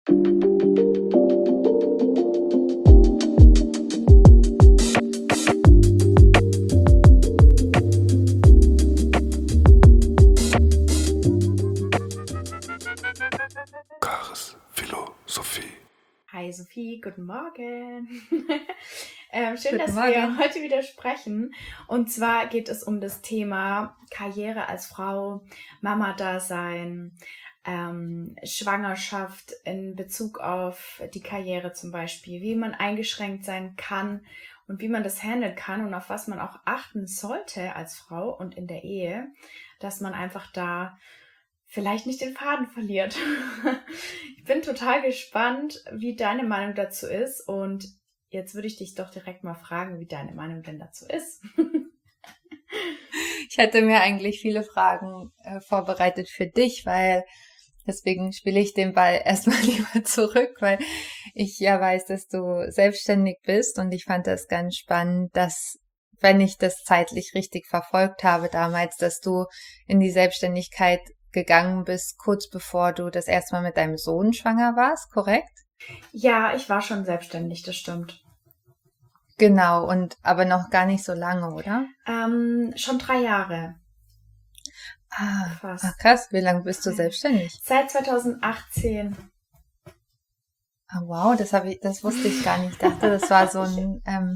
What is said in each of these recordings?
Karis Philosophie. Hi Sophie, guten Morgen. Guten Schön, dass wir Morgen. heute wieder sprechen. Und zwar geht es um das Thema Karriere als Frau, Mama-Dasein, Schwangerschaft in Bezug auf die Karriere zum Beispiel, wie man eingeschränkt sein kann und wie man das handeln kann und auf was man auch achten sollte als Frau und in der Ehe, dass man einfach da vielleicht nicht den Faden verliert. Ich bin total gespannt, wie deine Meinung dazu ist. Und jetzt würde ich dich doch direkt mal fragen, wie deine Meinung denn dazu ist. Ich hatte mir eigentlich viele Fragen vorbereitet für dich, weil deswegen spiele ich den Ball erstmal lieber zurück, weil ich ja weiß, dass du selbstständig bist und ich fand das ganz spannend, dass, wenn ich das zeitlich richtig verfolgt habe damals, dass du in die Selbstständigkeit gegangen bist, kurz bevor du das erste Mal mit deinem Sohn schwanger warst, korrekt? Ja, ich war schon selbstständig, das stimmt. Genau, und aber noch gar nicht so lange, oder? Schon 3 Jahre. Fast. Krass, wie lange bist du selbstständig? Seit 2018. Wow, das wusste ich gar nicht. Ich dachte, das war so ein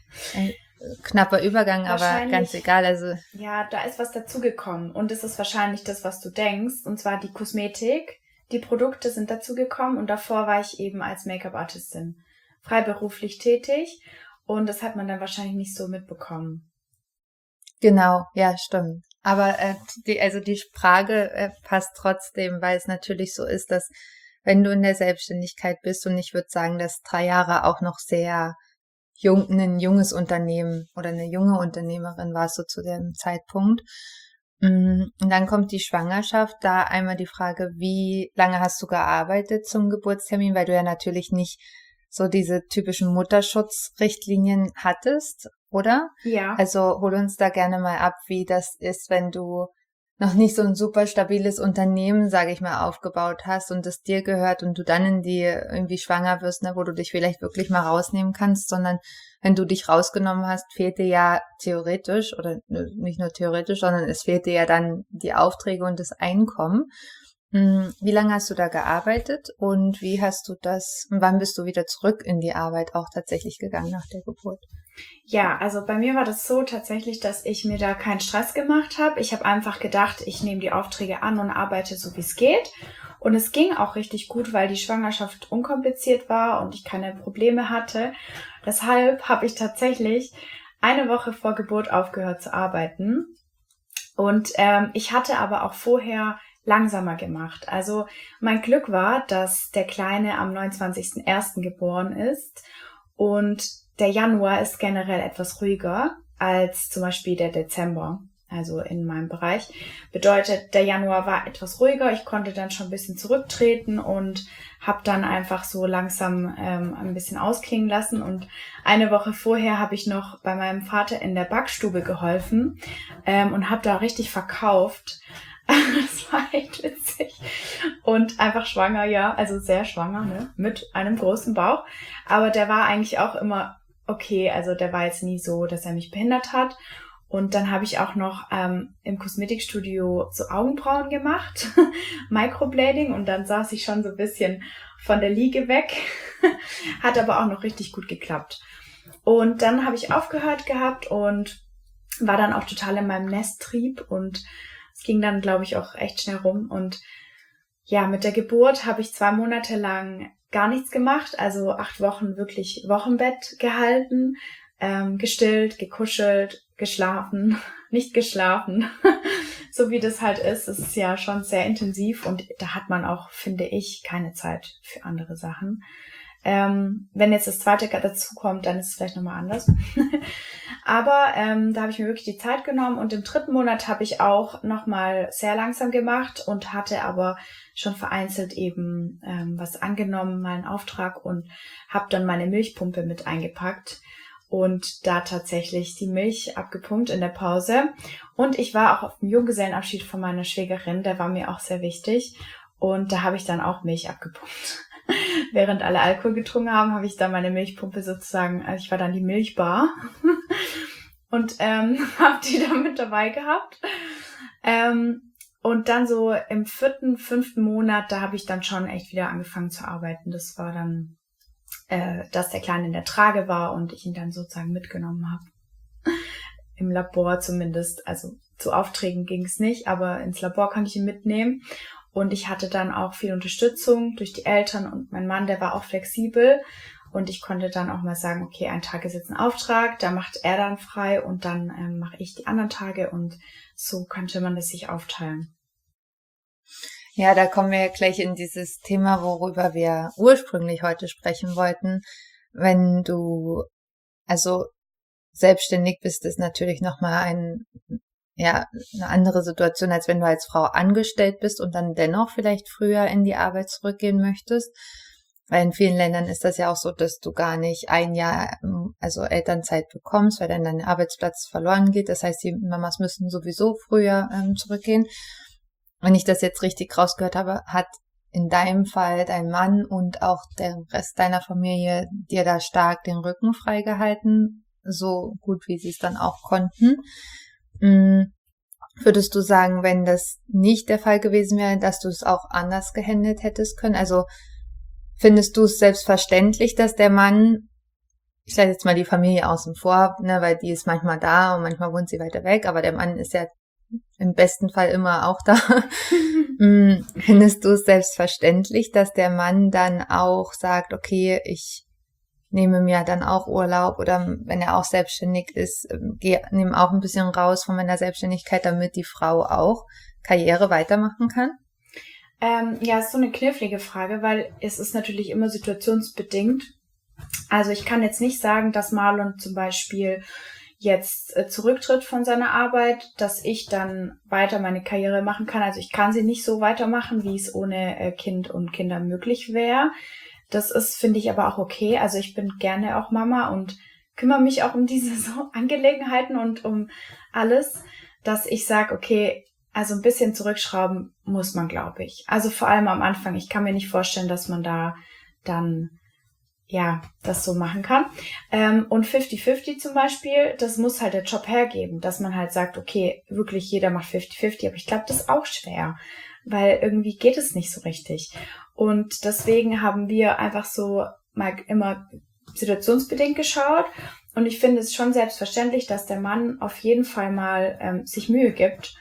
knapper Übergang, aber ganz egal. Also ja, da ist was dazugekommen und es ist wahrscheinlich das, was du denkst, und zwar die Kosmetik. Die Produkte sind dazugekommen und davor war ich eben als Make-up-Artistin freiberuflich tätig und das hat man dann wahrscheinlich nicht so mitbekommen. Genau, ja, stimmt. Aber die Frage passt trotzdem, weil es natürlich so ist, dass wenn du in der Selbstständigkeit bist, und ich würde sagen, dass 3 Jahre auch noch sehr ein junges Unternehmen oder eine junge Unternehmerin warst du zu dem Zeitpunkt. Und dann kommt die Schwangerschaft, da einmal die Frage, wie lange hast du gearbeitet zum Geburtstermin, weil du ja natürlich nicht so diese typischen Mutterschutzrichtlinien hattest, oder? Ja. Also hol uns da gerne mal ab, wie das ist, wenn du noch nicht so ein super stabiles Unternehmen, sage ich mal, aufgebaut hast und es dir gehört und du dann in die irgendwie schwanger wirst, ne, wo du dich vielleicht wirklich mal rausnehmen kannst, sondern wenn du dich rausgenommen hast, fehlt dir ja theoretisch, oder nicht nur theoretisch, sondern es fehlt dir ja dann die Aufträge und das Einkommen. Wie lange hast du da gearbeitet und wie hast du das, und wann bist du wieder zurück in die Arbeit auch tatsächlich gegangen nach der Geburt? Ja, also bei mir war das so tatsächlich, dass ich mir da keinen Stress gemacht habe. Ich habe einfach gedacht, ich nehme die Aufträge an und arbeite so, wie es geht. Und es ging auch richtig gut, weil die Schwangerschaft unkompliziert war und ich keine Probleme hatte. Deshalb habe ich tatsächlich 1 Woche vor Geburt aufgehört zu arbeiten. Und ich hatte aber auch vorher langsamer gemacht. Also mein Glück war, dass der Kleine am 29.01. geboren ist und der Januar ist generell etwas ruhiger als zum Beispiel der Dezember, also in meinem Bereich. Bedeutet, der Januar war etwas ruhiger, ich konnte dann schon ein bisschen zurücktreten und habe dann einfach so langsam ein bisschen ausklingen lassen. Und 1 Woche vorher habe ich noch bei meinem Vater in der Backstube geholfen und habe da richtig verkauft. Das war echt witzig. Und einfach schwanger, ja, also sehr schwanger, ne, mit einem großen Bauch. Aber der war eigentlich auch immer okay, also der war jetzt nie so, dass er mich behindert hat. Und dann habe ich auch noch im Kosmetikstudio so Augenbrauen gemacht, Microblading, und dann saß ich schon so ein bisschen von der Liege weg. Hat aber auch noch richtig gut geklappt. Und dann habe ich aufgehört gehabt und war dann auch total in meinem Nesttrieb und es ging dann, glaube ich, auch echt schnell rum. Und ja, mit der Geburt habe ich 2 Monate lang gar nichts gemacht, also 8 Wochen wirklich Wochenbett gehalten, gestillt, gekuschelt, geschlafen, nicht geschlafen, so wie das halt ist. Es ist ja schon sehr intensiv und da hat man auch, finde ich, keine Zeit für andere Sachen. Wenn jetzt das zweite dazu kommt, dann ist es vielleicht nochmal anders. Aber da habe ich mir wirklich die Zeit genommen und im 3. Monat habe ich auch nochmal sehr langsam gemacht und hatte aber schon vereinzelt eben was angenommen, mal einen Auftrag, und habe dann meine Milchpumpe mit eingepackt und da tatsächlich die Milch abgepumpt in der Pause. Und ich war auch auf dem Junggesellenabschied von meiner Schwägerin, der war mir auch sehr wichtig, und da habe ich dann auch Milch abgepumpt. während alle Alkohol getrunken haben, habe ich dann meine Milchpumpe sozusagen, also ich war dann die Milchbar und habe die dann mit dabei gehabt. Und dann so im 4., 5. Monat, da habe ich dann schon echt wieder angefangen zu arbeiten. Das war dann, dass der Kleine in der Trage war und ich ihn dann sozusagen mitgenommen habe. Im Labor zumindest, also zu Aufträgen ging es nicht, aber ins Labor konnte ich ihn mitnehmen. Und ich hatte dann auch viel Unterstützung durch die Eltern und mein Mann, der war auch flexibel. Und ich konnte dann auch mal sagen, okay, ein Tag ist jetzt ein Auftrag, da macht er dann frei und dann mache ich die anderen Tage und so könnte man das sich aufteilen. Ja, da kommen wir ja gleich in dieses Thema, worüber wir ursprünglich heute sprechen wollten. Wenn du also selbstständig bist, ist natürlich nochmal eine andere Situation, als wenn du als Frau angestellt bist und dann dennoch vielleicht früher in die Arbeit zurückgehen möchtest. Weil in vielen Ländern ist das ja auch so, dass du gar nicht ein Jahr, also Elternzeit bekommst, weil dann dein Arbeitsplatz verloren geht. Das heißt, die Mamas müssen sowieso früher zurückgehen. Wenn ich das jetzt richtig rausgehört habe, hat in deinem Fall dein Mann und auch der Rest deiner Familie dir da stark den Rücken freigehalten, so gut wie sie es dann auch konnten. Würdest du sagen, wenn das nicht der Fall gewesen wäre, dass du es auch anders gehandelt hättest können? Also findest du es selbstverständlich, dass der Mann, ich lasse jetzt mal die Familie außen vor, ne, weil die ist manchmal da und manchmal wohnt sie weiter weg, aber der Mann ist ja im besten Fall immer auch da. Findest du es selbstverständlich, dass der Mann dann auch sagt, okay, ich nehme mir dann auch Urlaub oder wenn er auch selbstständig ist, nehme auch ein bisschen raus von meiner Selbstständigkeit, damit die Frau auch Karriere weitermachen kann? Ja, ist so eine knifflige Frage, weil es ist natürlich immer situationsbedingt. Also ich kann jetzt nicht sagen, dass Marlon zum Beispiel jetzt zurücktritt von seiner Arbeit, dass ich dann weiter meine Karriere machen kann. Also ich kann sie nicht so weitermachen, wie es ohne Kind und Kinder möglich wäre. Das ist, finde ich, aber auch okay. Also ich bin gerne auch Mama und kümmere mich auch um diese so Angelegenheiten und um alles, dass ich sage, okay, also ein bisschen zurückschrauben muss man, glaube ich. Also vor allem am Anfang. Ich kann mir nicht vorstellen, dass man da dann ja das so machen kann. Und 50-50 zum Beispiel, das muss halt der Job hergeben, dass man halt sagt, okay, wirklich jeder macht 50-50. Aber ich glaube, das ist auch schwer, weil irgendwie geht es nicht so richtig. Und deswegen haben wir einfach so mal immer situationsbedingt geschaut. Und ich finde es schon selbstverständlich, dass der Mann auf jeden Fall mal sich Mühe gibt,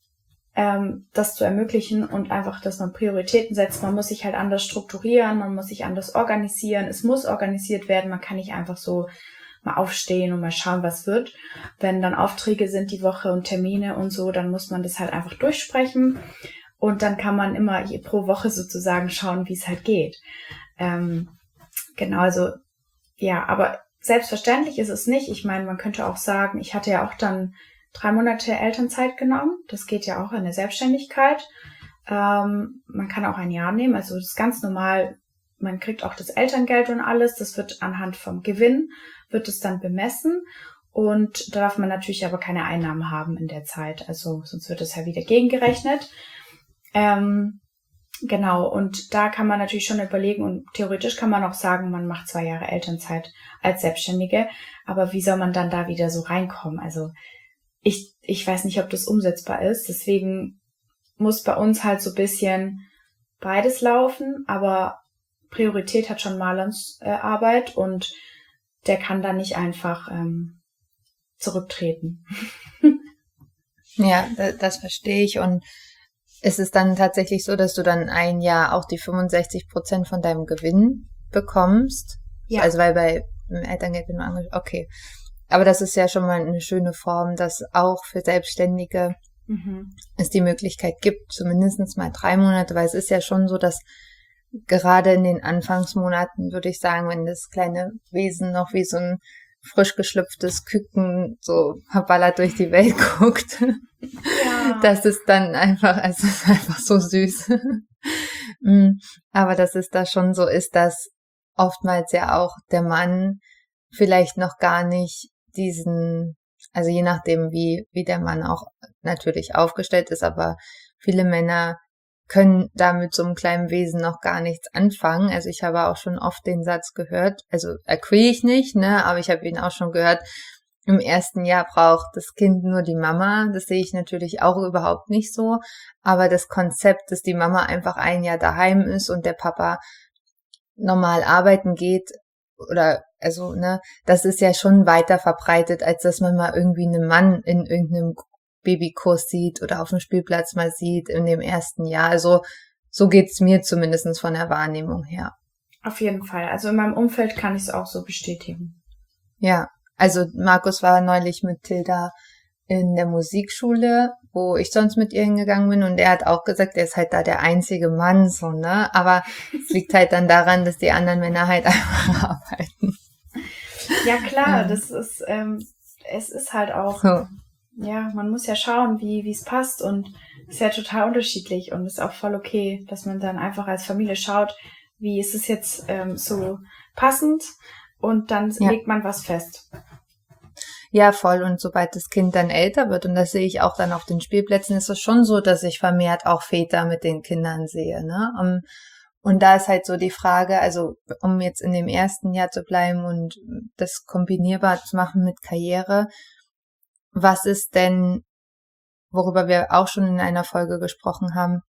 das zu ermöglichen und einfach, dass man Prioritäten setzt. Man muss sich halt anders strukturieren, man muss sich anders organisieren. Es muss organisiert werden. Man kann nicht einfach so mal aufstehen und mal schauen, was wird. Wenn dann Aufträge sind die Woche und Termine und so, dann muss man das halt einfach durchsprechen. Und dann kann man immer pro Woche sozusagen schauen, wie es halt geht. Genau, also ja, aber selbstverständlich ist es nicht. Ich meine, man könnte auch sagen, ich hatte ja auch dann 3 Monate Elternzeit genommen. Das geht ja auch in der Selbstständigkeit. Man kann auch ein Jahr nehmen. Also das ist ganz normal. Man kriegt auch das Elterngeld und alles. Das wird anhand vom Gewinn, wird es dann bemessen. Und da darf man natürlich aber keine Einnahmen haben in der Zeit. Also sonst wird es ja wieder gegengerechnet. Genau, und da kann man natürlich schon überlegen und theoretisch kann man auch sagen, man macht 2 Jahre Elternzeit als Selbstständige. Aber wie soll man dann da wieder so reinkommen? Also ich weiß nicht, ob das umsetzbar ist. Deswegen muss bei uns halt so ein bisschen beides laufen, aber Priorität hat schon Marlons Arbeit und der kann da nicht einfach zurücktreten. Ja, das verstehe ich. Und ist es dann tatsächlich so, dass du dann ein Jahr auch die 65% von deinem Gewinn bekommst? Ja. Also weil bei Elterngeld bin du okay. Aber das ist ja schon mal eine schöne Form, dass auch für Selbstständige es die Möglichkeit gibt, zumindest mal 3 Monate, weil es ist ja schon so, dass gerade in den Anfangsmonaten, würde ich sagen, wenn das kleine Wesen noch wie so ein frisch geschlüpftes Küken so verballert durch die Welt guckt, ja. Das ist dann einfach, es ist einfach so süß. Aber dass es da schon so ist, dass oftmals ja auch der Mann vielleicht noch gar nicht also je nachdem, wie der Mann auch natürlich aufgestellt ist, aber viele Männer können da mit so einem kleinen Wesen noch gar nichts anfangen. Also ich habe auch schon oft den Satz gehört, also agree ich nicht, ne, aber ich habe ihn auch schon gehört, im ersten Jahr braucht das Kind nur die Mama. Das sehe ich natürlich auch überhaupt nicht so. Aber das Konzept, dass die Mama einfach ein Jahr daheim ist und der Papa normal arbeiten geht, oder, also, ne, das ist ja schon weiter verbreitet, als dass man mal irgendwie einen Mann in irgendeinem Babykurs sieht oder auf dem Spielplatz mal sieht in dem ersten Jahr. Also, so geht's mir zumindest von der Wahrnehmung her. Auf jeden Fall. Also in meinem Umfeld kann ich es auch so bestätigen. Ja, also Markus war neulich mit Tilda in der Musikschule, wo ich sonst mit ihr hingegangen bin, und er hat auch gesagt, er ist halt da der einzige Mann, so, ne, aber es liegt halt dann daran, dass die anderen Männer halt einfach arbeiten. Ja, klar, das ist, es ist halt auch, So. ja, man muss ja schauen, wie es passt, und ist ja total unterschiedlich und ist auch voll okay, dass man dann einfach als Familie schaut, wie ist es jetzt so passend, und dann legt man was fest. Ja, voll. Und sobald das Kind dann älter wird, und das sehe ich auch dann auf den Spielplätzen, ist es schon so, dass ich vermehrt auch Väter mit den Kindern sehe, ne? Und da ist halt so die Frage, also um jetzt in dem ersten Jahr zu bleiben und das kombinierbar zu machen mit Karriere, was ist denn, worüber wir auch schon in einer Folge gesprochen haben,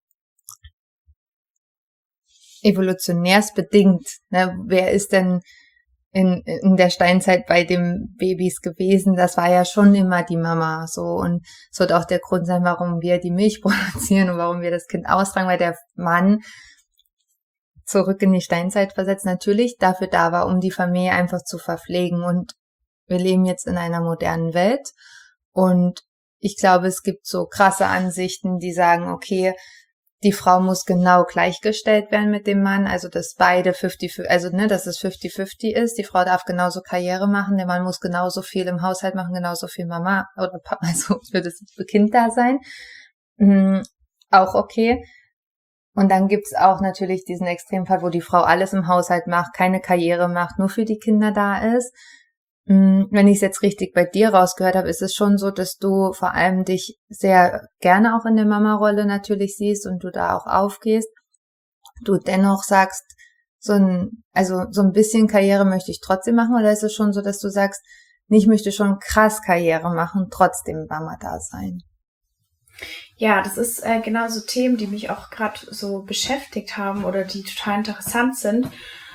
evolutionärsbedingt, ne? Wer ist denn in der Steinzeit bei den Babys gewesen? Das war ja schon immer die Mama, so, und es wird auch der Grund sein, warum wir die Milch produzieren und warum wir das Kind austragen, weil der Mann zurück in die Steinzeit versetzt natürlich dafür da war, um die Familie einfach zu verpflegen. Und wir leben jetzt in einer modernen Welt, und ich glaube, es gibt so krasse Ansichten, die sagen, okay, die Frau muss genau gleichgestellt werden mit dem Mann, also dass beide 50-50, also ne, dass es 50-50 ist. Die Frau darf genauso Karriere machen, der Mann muss genauso viel im Haushalt machen, genauso viel Mama oder Papa, also für das Kind da sein. Auch okay. Und dann gibt's auch natürlich diesen Extremfall, wo die Frau alles im Haushalt macht, keine Karriere macht, nur für die Kinder da ist. Wenn ich es jetzt richtig bei dir rausgehört habe, ist es schon so, dass du vor allem dich sehr gerne auch in der Mama-Rolle natürlich siehst und du da auch aufgehst. Du dennoch sagst, so ein bisschen Karriere möchte ich trotzdem machen, oder ist es schon so, dass du sagst, nee, ich möchte schon krass Karriere machen, trotzdem Mama da sein? Ja, das ist genau so Themen, die mich auch gerade so beschäftigt haben oder die total interessant sind.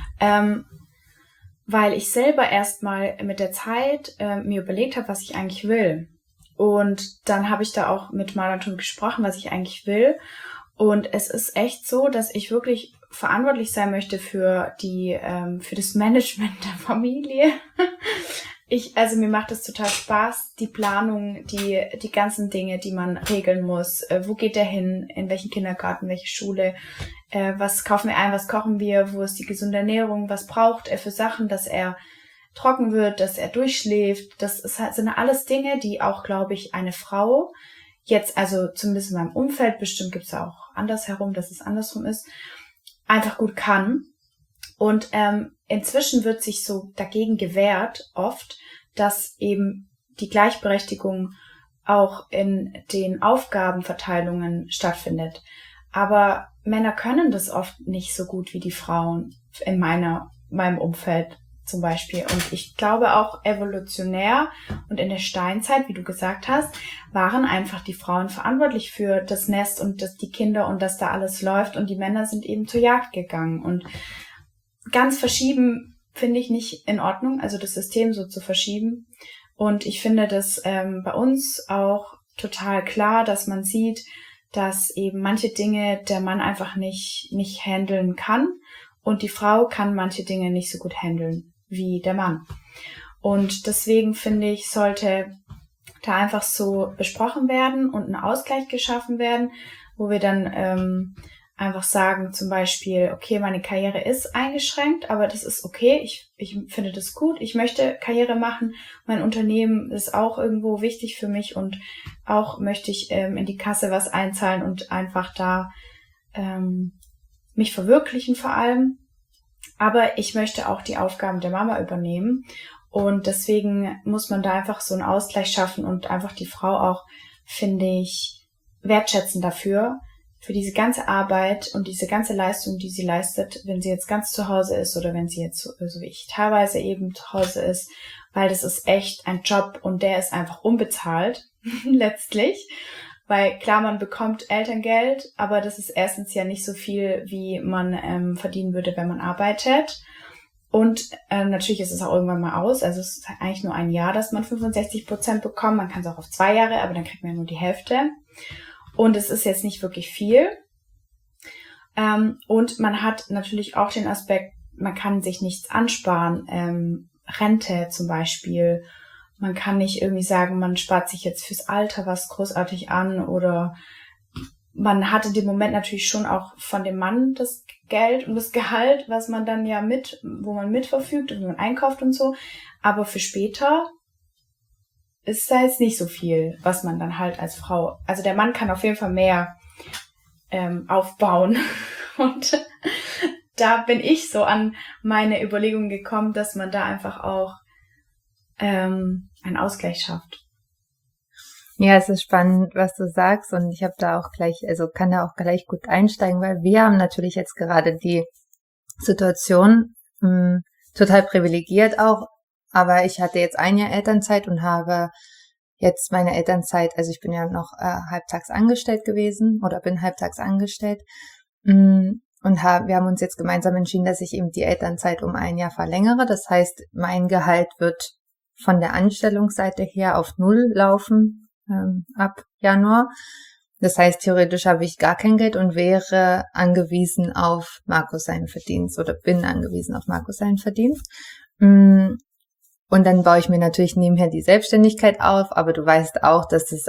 Weil ich selber erstmal mit der Zeit mir überlegt habe, was ich eigentlich will. Und dann habe ich da auch mit Marathon gesprochen, was ich eigentlich will. Und es ist echt so, dass ich wirklich verantwortlich sein möchte für das Management der Familie. Also mir macht es total Spaß, die Planung, die ganzen Dinge, die man regeln muss. Wo geht der hin? In welchen Kindergarten? Welche Schule? Was kaufen wir ein? Was kochen wir? Wo ist die gesunde Ernährung? Was braucht er für Sachen, dass er trocken wird, dass er durchschläft? Sind alles Dinge, die auch, glaube ich, eine Frau jetzt, also zumindest in meinem Umfeld, bestimmt gibt es auch andersherum, dass es andersrum ist, einfach gut kann. Und inzwischen wird sich so dagegen gewehrt oft, dass eben die Gleichberechtigung auch in den Aufgabenverteilungen stattfindet. Aber Männer können das oft nicht so gut wie die Frauen in meinem Umfeld zum Beispiel. Und ich glaube auch evolutionär und in der Steinzeit, wie du gesagt hast, waren einfach die Frauen verantwortlich für das Nest und die Kinder und dass da alles läuft, und die Männer sind eben zur Jagd gegangen. Und ganz verschieben finde ich nicht in Ordnung, also das System so zu verschieben. Und ich finde das bei uns auch total klar, dass man sieht, dass eben manche Dinge der Mann einfach nicht handeln kann, und die Frau kann manche Dinge nicht so gut handeln wie der Mann. Und deswegen finde ich, sollte da einfach so besprochen werden und ein Ausgleich geschaffen werden, wo wir dann einfach sagen, zum Beispiel, okay, meine Karriere ist eingeschränkt, aber das ist okay, ich finde das gut, ich möchte Karriere machen, mein Unternehmen ist auch irgendwo wichtig für mich, und auch möchte ich in die Kasse was einzahlen und einfach da mich verwirklichen vor allem. Aber ich möchte auch die Aufgaben der Mama übernehmen, und deswegen muss man da einfach so einen Ausgleich schaffen und einfach die Frau auch, finde ich, wertschätzen dafür, für diese ganze Arbeit und diese ganze Leistung, die sie leistet, wenn sie jetzt ganz zu Hause ist oder wenn sie jetzt so wie ich teilweise eben zu Hause ist, weil das ist echt ein Job und der ist einfach unbezahlt, letztlich. Weil klar, man bekommt Elterngeld, aber das ist erstens ja nicht so viel, wie man verdienen würde, wenn man arbeitet. Und natürlich ist es auch irgendwann mal aus. Also es ist eigentlich nur ein Jahr, dass man 65% bekommt. Man kann es auch auf 2 Jahre, aber dann kriegt man ja nur die Hälfte. Und es ist jetzt nicht wirklich viel. Und man hat natürlich auch den Aspekt, man kann sich nichts ansparen. Rente zum Beispiel. Man kann nicht irgendwie sagen, man spart sich jetzt fürs Alter was großartig an oder man hat in dem Moment natürlich schon auch von dem Mann das Geld und das Gehalt, was man dann ja wo man mitverfügt und wie man einkauft und so. Aber für später ist da jetzt nicht so viel, was man dann halt als Frau, also der Mann kann auf jeden Fall mehr aufbauen. Und da bin ich so an meine Überlegungen gekommen, dass man da einfach auch einen Ausgleich schafft. Ja, es ist spannend, was du sagst und ich habe da auch gleich, also kann da auch gleich gut einsteigen, weil wir haben natürlich jetzt gerade die Situation total privilegiert auch, aber ich hatte jetzt ein Jahr Elternzeit und habe jetzt meine Elternzeit, also ich bin ja noch halbtags angestellt gewesen oder bin halbtags angestellt und wir haben uns jetzt gemeinsam entschieden, dass ich eben die Elternzeit um ein Jahr verlängere. Das heißt, mein Gehalt wird von der Anstellungsseite her auf 0 laufen ab Januar. Das heißt, theoretisch habe ich gar kein Geld und wäre angewiesen auf Markus seinen Verdienst oder bin angewiesen auf Markus seinen Verdienst. Und dann baue ich mir natürlich nebenher die Selbstständigkeit auf, aber du weißt auch, dass das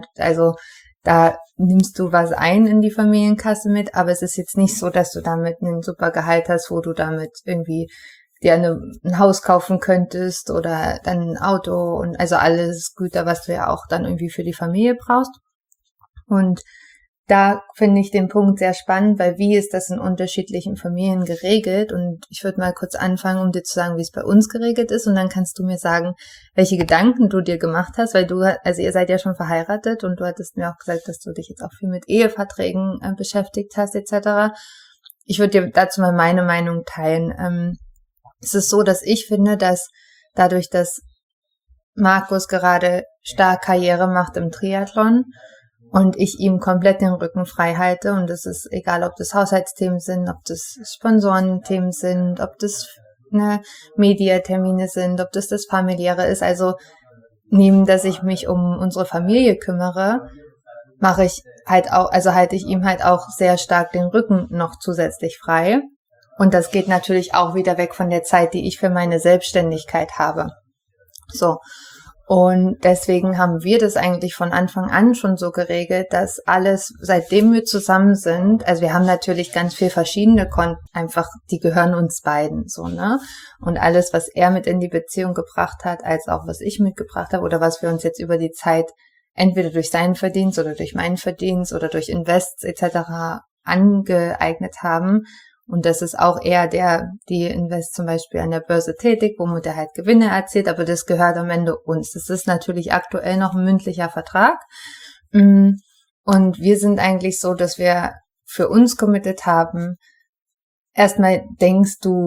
da nimmst du was ein in die Familienkasse mit, aber es ist jetzt nicht so, dass du damit ein super Gehalt hast, wo du damit irgendwie dir ein Haus kaufen könntest oder dann ein Auto und also alles Güter, was du ja auch dann irgendwie für die Familie brauchst. Und da finde ich den Punkt sehr spannend, weil wie ist das in unterschiedlichen Familien geregelt? Und ich würde mal kurz anfangen, um dir zu sagen, wie es bei uns geregelt ist. Und dann kannst du mir sagen, welche Gedanken du dir gemacht hast, weil also ihr seid ja schon verheiratet und du hattest mir auch gesagt, dass du dich jetzt auch viel mit Eheverträgen beschäftigt hast, etc. Ich würde dir dazu mal meine Meinung teilen. Es ist so, dass ich finde, dass dadurch, dass Markus gerade stark Karriere macht im Triathlon und ich ihm komplett den Rücken frei halte und es ist egal, ob das Haushaltsthemen sind, ob das Sponsorenthemen sind, ob das Mediatermine sind, ob das Familiäre ist, also neben, dass ich mich um unsere Familie kümmere, mache ich halt auch, also halte ich ihm halt auch sehr stark den Rücken noch zusätzlich frei. Und das geht natürlich auch wieder weg von der Zeit, die ich für meine Selbstständigkeit habe. So. Und deswegen haben wir das eigentlich von Anfang an schon so geregelt, dass alles, seitdem wir zusammen sind, also wir haben natürlich ganz viel verschiedene Konten, einfach, die gehören uns beiden, so, ne? Und alles, was er mit in die Beziehung gebracht hat, als auch was ich mitgebracht habe oder was wir uns jetzt über die Zeit entweder durch seinen Verdienst oder durch meinen Verdienst oder durch Invests etc. angeeignet haben. Und das ist auch eher die Invest zum Beispiel an der Börse tätig, womit er halt Gewinne erzielt, aber das gehört am Ende uns. Das ist natürlich aktuell noch ein mündlicher Vertrag. Und wir sind eigentlich so, dass wir für uns committed haben. Erstmal denken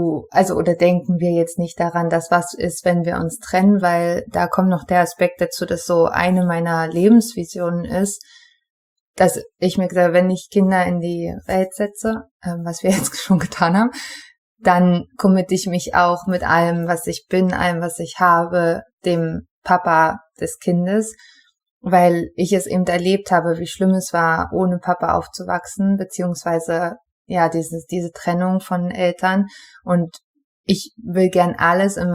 wir jetzt nicht daran, dass was ist, wenn wir uns trennen, weil da kommt noch der Aspekt dazu, dass so eine meiner Lebensvisionen ist, dass ich mir gesagt habe, wenn ich Kinder in die Welt setze, was wir jetzt schon getan haben, dann committe ich mich auch mit allem, was ich bin, allem, was ich habe, dem Papa des Kindes, weil ich es eben erlebt habe, wie schlimm es war, ohne Papa aufzuwachsen, beziehungsweise ja, diese Trennung von Eltern. Und ich will gern alles in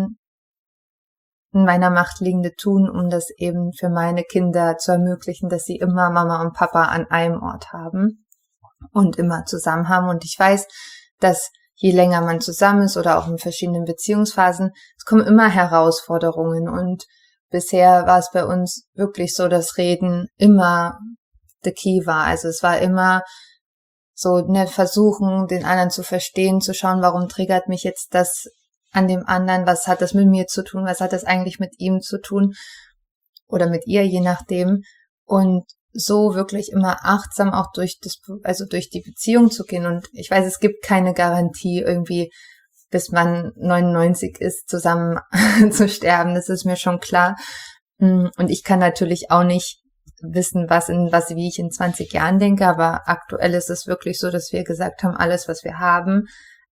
meiner Macht Liegende tun, um das eben für meine Kinder zu ermöglichen, dass sie immer Mama und Papa an einem Ort haben und immer zusammen haben. Und ich weiß, dass je länger man zusammen ist oder auch in verschiedenen Beziehungsphasen, es kommen immer Herausforderungen. Und bisher war es bei uns wirklich so, dass Reden immer the key war. Also es war immer so, versuchen, den anderen zu verstehen, zu schauen, warum triggert mich jetzt das an dem anderen, was hat das mit mir zu tun, was hat das eigentlich mit ihm zu tun oder mit ihr, je nachdem. Und so wirklich immer achtsam auch durch die Beziehung zu gehen. Und ich weiß, es gibt keine Garantie irgendwie, bis man 99 ist, zusammen zu sterben. Das ist mir schon klar. Und ich kann natürlich auch nicht wissen, wie ich in 20 Jahren denke, aber aktuell ist es wirklich so, dass wir gesagt haben, alles, was wir haben,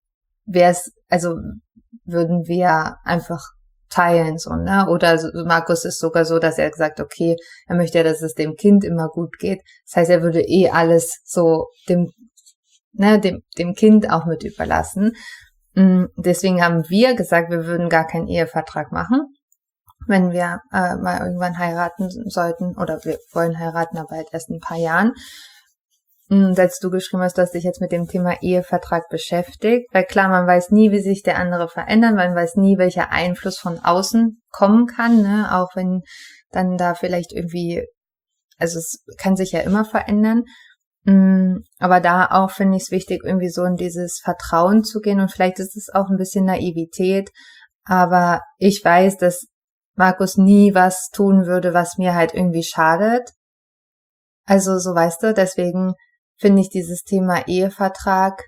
würden wir einfach teilen, so, ne? Oder Markus ist sogar so, dass er gesagt, okay, er möchte ja, dass es dem Kind immer gut geht. Das heißt, er würde alles so dem Kind auch mit überlassen. Deswegen haben wir gesagt, wir würden gar keinen Ehevertrag machen, wenn wir mal irgendwann heiraten sollten, oder wir wollen heiraten, aber halt erst in ein paar Jahren. Als du geschrieben hast, dass dich jetzt mit dem Thema Ehevertrag beschäftigt, weil klar, man weiß nie, wie sich der andere verändert, man weiß nie, welcher Einfluss von außen kommen kann, ne? Auch wenn dann da vielleicht irgendwie, also es kann sich ja immer verändern, aber da auch finde ich es wichtig, irgendwie so in dieses Vertrauen zu gehen, und vielleicht ist es auch ein bisschen Naivität, aber ich weiß, dass Markus nie was tun würde, was mir halt irgendwie schadet. Also so, weißt du, deswegen finde ich dieses Thema Ehevertrag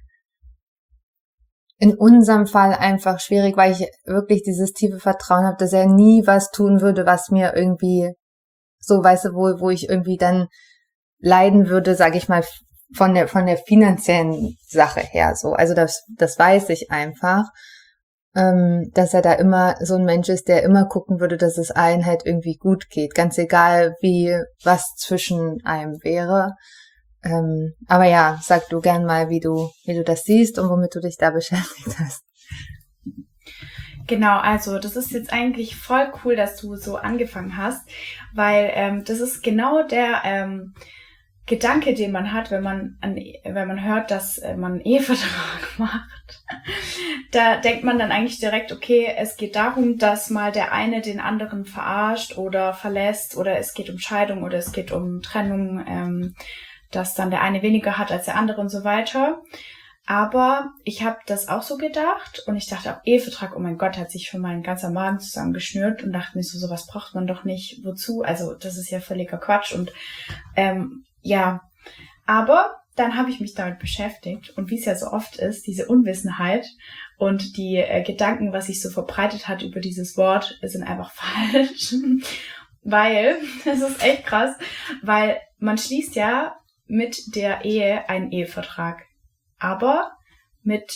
in unserem Fall einfach schwierig, weil ich wirklich dieses tiefe Vertrauen habe, dass er nie was tun würde, was mir irgendwie so, weißt du, wo ich irgendwie dann leiden würde, sage ich mal, von der finanziellen Sache her, so. Also das weiß ich einfach, dass er da immer so ein Mensch ist, der immer gucken würde, dass es allen halt irgendwie gut geht, ganz egal was zwischen einem wäre. Aber ja, sag du gern mal, wie du das siehst und womit du dich da beschäftigt hast. Genau, also das ist jetzt eigentlich voll cool, dass du so angefangen hast, weil das ist genau der Gedanke, den man hat, wenn man hört, dass man einen Ehevertrag macht. Da denkt man dann eigentlich direkt, okay, es geht darum, dass mal der eine den anderen verarscht oder verlässt, oder es geht um Scheidung oder es geht um Trennung, dass dann der eine weniger hat als der andere und so weiter. Aber ich habe das auch so gedacht, und ich dachte auch, Ehevertrag, oh mein Gott, hat sich für mein ganzer Magen zusammengeschnürt, und dachte mir so, sowas braucht man doch nicht, wozu? Also das ist ja völliger Quatsch. Und ja, aber dann habe ich mich damit beschäftigt, und wie es ja so oft ist, diese Unwissenheit und die Gedanken, was sich so verbreitet hat über dieses Wort, sind einfach falsch. Weil, das ist echt krass, weil man schließt ja mit der Ehe einen Ehevertrag, aber mit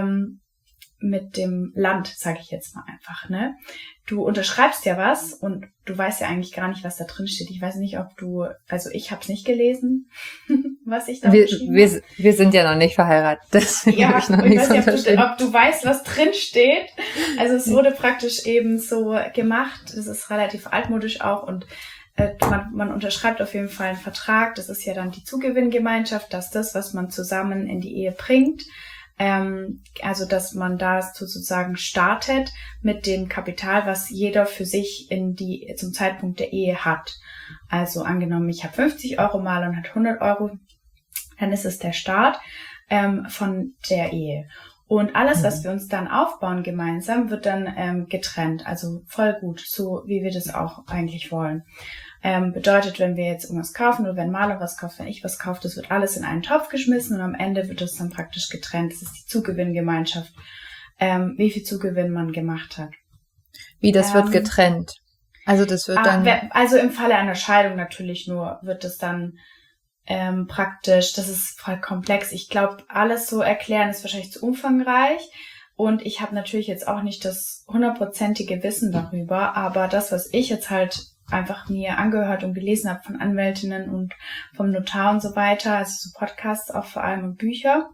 dem Land, sage ich jetzt mal einfach, ne? Du unterschreibst ja was und du weißt ja eigentlich gar nicht, was da drin steht. Ich weiß nicht, also ich habe es nicht gelesen, was ich da geschrieben habe. Wir sind ja noch nicht verheiratet, deswegen ja, habe ich noch nichts unterschrieben. Ob du weißt, was drin steht. Also es wurde praktisch eben so gemacht, es ist relativ altmodisch auch, und man unterschreibt auf jeden Fall einen Vertrag. Das ist ja dann die Zugewinngemeinschaft, dass das, was man zusammen in die Ehe bringt, also dass man da sozusagen startet mit dem Kapital, was jeder für sich zum Zeitpunkt der Ehe hat. Also angenommen, ich habe 50 Euro mal und hat 100 Euro, dann ist es der Start von der Ehe. Und alles, was wir uns dann aufbauen gemeinsam, wird dann getrennt. Also voll gut, so wie wir das auch eigentlich wollen. Bedeutet, wenn wir jetzt irgendwas kaufen, oder wenn Marlon was kauft, wenn ich was kaufe, das wird alles in einen Topf geschmissen, und am Ende wird das dann praktisch getrennt. Das ist die Zugewinngemeinschaft, wie viel Gewinn man gemacht hat. Wie, das wird getrennt? Also das wird dann... Also im Falle einer Scheidung natürlich nur wird das dann praktisch, das ist voll komplex. Ich glaube, alles so erklären ist wahrscheinlich zu umfangreich. Und ich habe natürlich jetzt auch nicht das 100%ige Wissen darüber, aber das, was ich jetzt halt einfach mir angehört und gelesen habe von Anwältinnen und vom Notar und so weiter, also so Podcasts auch vor allem und Bücher,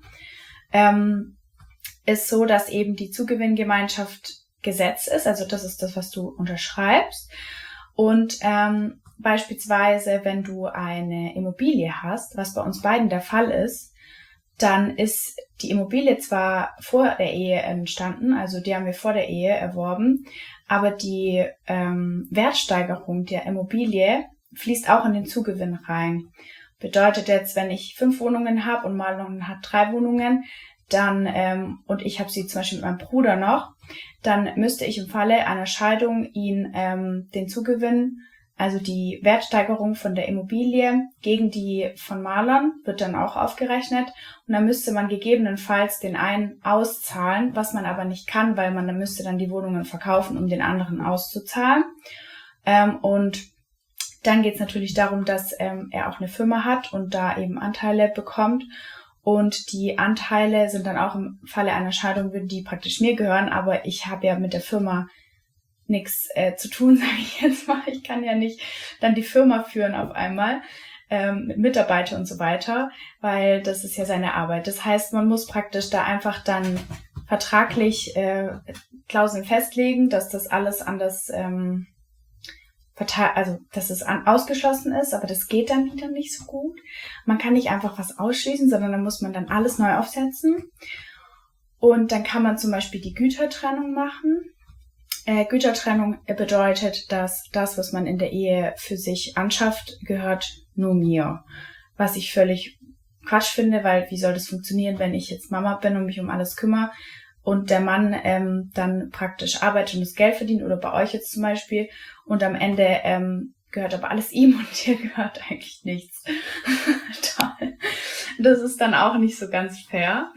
ist so, dass eben die Zugewinngemeinschaft Gesetz ist, also das ist das, was du unterschreibst. Und beispielsweise, wenn du eine Immobilie hast, was bei uns beiden der Fall ist, dann ist die Immobilie zwar vor der Ehe entstanden, also die haben wir vor der Ehe erworben, aber die Wertsteigerung der Immobilie fließt auch in den Zugewinn rein. Bedeutet jetzt, wenn ich 5 Wohnungen habe und Marlon hat 3 Wohnungen, dann und ich habe sie zum Beispiel mit meinem Bruder noch, dann müsste ich im Falle einer Scheidung ihn den Zugewinn also die Wertsteigerung von der Immobilie gegen die von Malern wird dann auch aufgerechnet und dann müsste man gegebenenfalls den einen auszahlen, was man aber nicht kann, weil man dann müsste dann die Wohnungen verkaufen, um den anderen auszuzahlen. Und dann geht es natürlich darum, dass er auch eine Firma hat und da eben Anteile bekommt. Und die Anteile sind dann auch im Falle einer Scheidung, würden die praktisch mir gehören, aber ich habe ja mit der Firma nichts zu tun, sage ich jetzt mal. Ich kann ja nicht dann die Firma führen auf einmal mit Mitarbeiter und so weiter, weil das ist ja seine Arbeit. Das heißt, man muss praktisch da einfach dann vertraglich Klauseln festlegen, dass das alles anders dass es ausgeschlossen ist, aber das geht dann wieder nicht so gut. Man kann nicht einfach was ausschließen, sondern dann muss man dann alles neu aufsetzen. Und dann kann man zum Beispiel die Gütertrennung machen. Gütertrennung bedeutet, dass das, was man in der Ehe für sich anschafft, gehört nur mir. Was ich völlig Quatsch finde, weil wie soll das funktionieren, wenn ich jetzt Mama bin und mich um alles kümmere und der Mann dann praktisch arbeitet und das Geld verdient oder bei euch jetzt zum Beispiel und am Ende gehört aber alles ihm und dir gehört eigentlich nichts. Toll. Das ist dann auch nicht so ganz fair.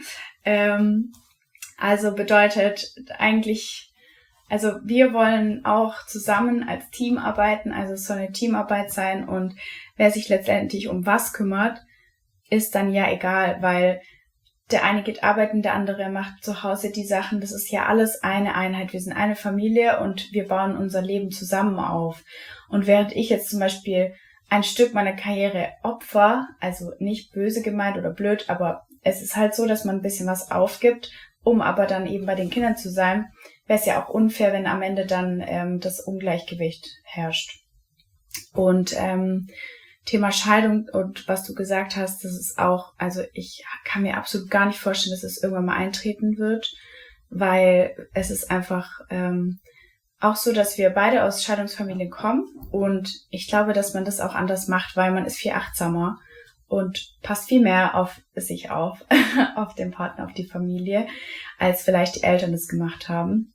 Also bedeutet eigentlich, also wir wollen auch zusammen als Team arbeiten, also es soll eine Teamarbeit sein und wer sich letztendlich um was kümmert, ist dann ja egal, weil der eine geht arbeiten, der andere macht zu Hause die Sachen, das ist ja alles eine Einheit, wir sind eine Familie und wir bauen unser Leben zusammen auf. Und während ich jetzt zum Beispiel ein Stück meiner Karriere opfer, also nicht böse gemeint oder blöd, aber es ist halt so, dass man ein bisschen was aufgibt, um aber dann eben bei den Kindern zu sein, wäre es ja auch unfair, wenn am Ende dann das Ungleichgewicht herrscht. Und Thema Scheidung und was du gesagt hast, das ist auch, also ich kann mir absolut gar nicht vorstellen, dass es irgendwann mal eintreten wird, weil es ist einfach auch so, dass wir beide aus Scheidungsfamilien kommen und ich glaube, dass man das auch anders macht, weil man ist viel achtsamer und passt viel mehr auf sich auf, auf den Partner, auf die Familie, als vielleicht die Eltern es gemacht haben.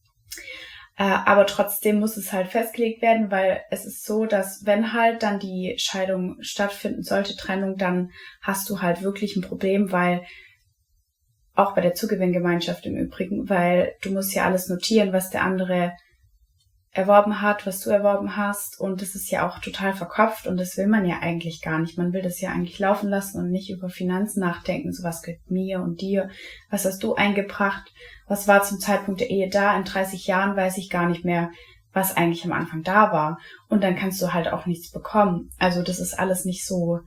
Aber trotzdem muss es halt festgelegt werden, weil es ist so, dass wenn halt dann die Scheidung stattfinden sollte, Trennung, dann hast du halt wirklich ein Problem, weil auch bei der Zugewinngemeinschaft im Übrigen, weil du musst ja alles notieren, was der andere erworben hat, was du erworben hast und das ist ja auch total verkopft und das will man ja eigentlich gar nicht. Man will das ja eigentlich laufen lassen und nicht über Finanzen nachdenken, so was gehört mir und dir, was hast du eingebracht, was war zum Zeitpunkt der Ehe da, in 30 Jahren weiß ich gar nicht mehr, was eigentlich am Anfang da war und dann kannst du halt auch nichts bekommen. Also das ist alles nicht so,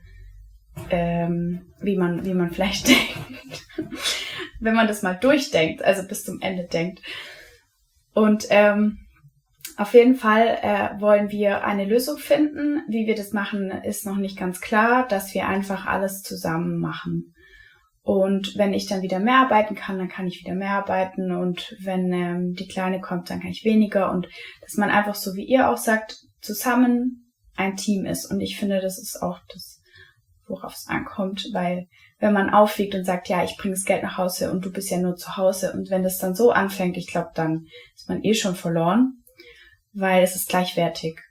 wie man vielleicht denkt, wenn man das mal durchdenkt, also bis zum Ende denkt. Und auf jeden Fall wollen wir eine Lösung finden. Wie wir das machen, ist noch nicht ganz klar, dass wir einfach alles zusammen machen. Und wenn ich dann wieder mehr arbeiten kann, dann kann ich wieder mehr arbeiten. Und wenn die Kleine kommt, dann kann ich weniger. Und dass man einfach, so wie ihr auch sagt, zusammen ein Team ist. Und ich finde, das ist auch das, worauf es ankommt. Weil wenn man aufwiegt und sagt, ja, ich bringe das Geld nach Hause und du bist ja nur zu Hause. Und wenn das dann so anfängt, ich glaube, dann ist man schon verloren. Weil es ist gleichwertig.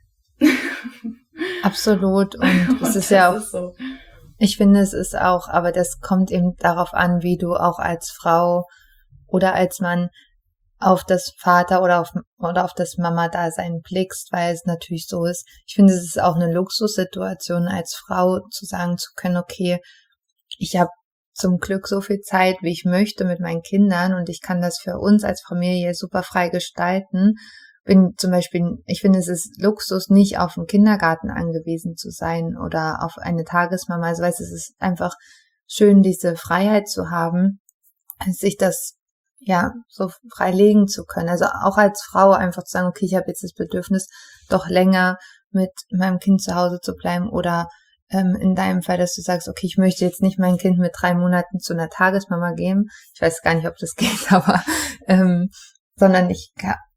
Absolut. Und es ist ja auch, so. Ich finde, es ist auch, aber das kommt eben darauf an, wie du auch als Frau oder als Mann auf das Vater oder auf das Mama-Dasein blickst, weil es natürlich so ist. Ich finde, es ist auch eine Luxussituation als Frau zu sagen zu können, okay, ich habe zum Glück so viel Zeit, wie ich möchte mit meinen Kindern und ich kann das für uns als Familie super frei gestalten. Ich finde, es ist Luxus, nicht auf einen Kindergarten angewiesen zu sein oder auf eine Tagesmama. Also es ist einfach schön, diese Freiheit zu haben, sich das ja so frei legen zu können. Also auch als Frau einfach zu sagen, okay, ich habe jetzt das Bedürfnis, doch länger mit meinem Kind zu Hause zu bleiben oder in deinem Fall, dass du sagst, okay, ich möchte jetzt nicht mein Kind mit 3 Monaten zu einer Tagesmama geben. Ich weiß gar nicht, ob das geht, aber sondern ich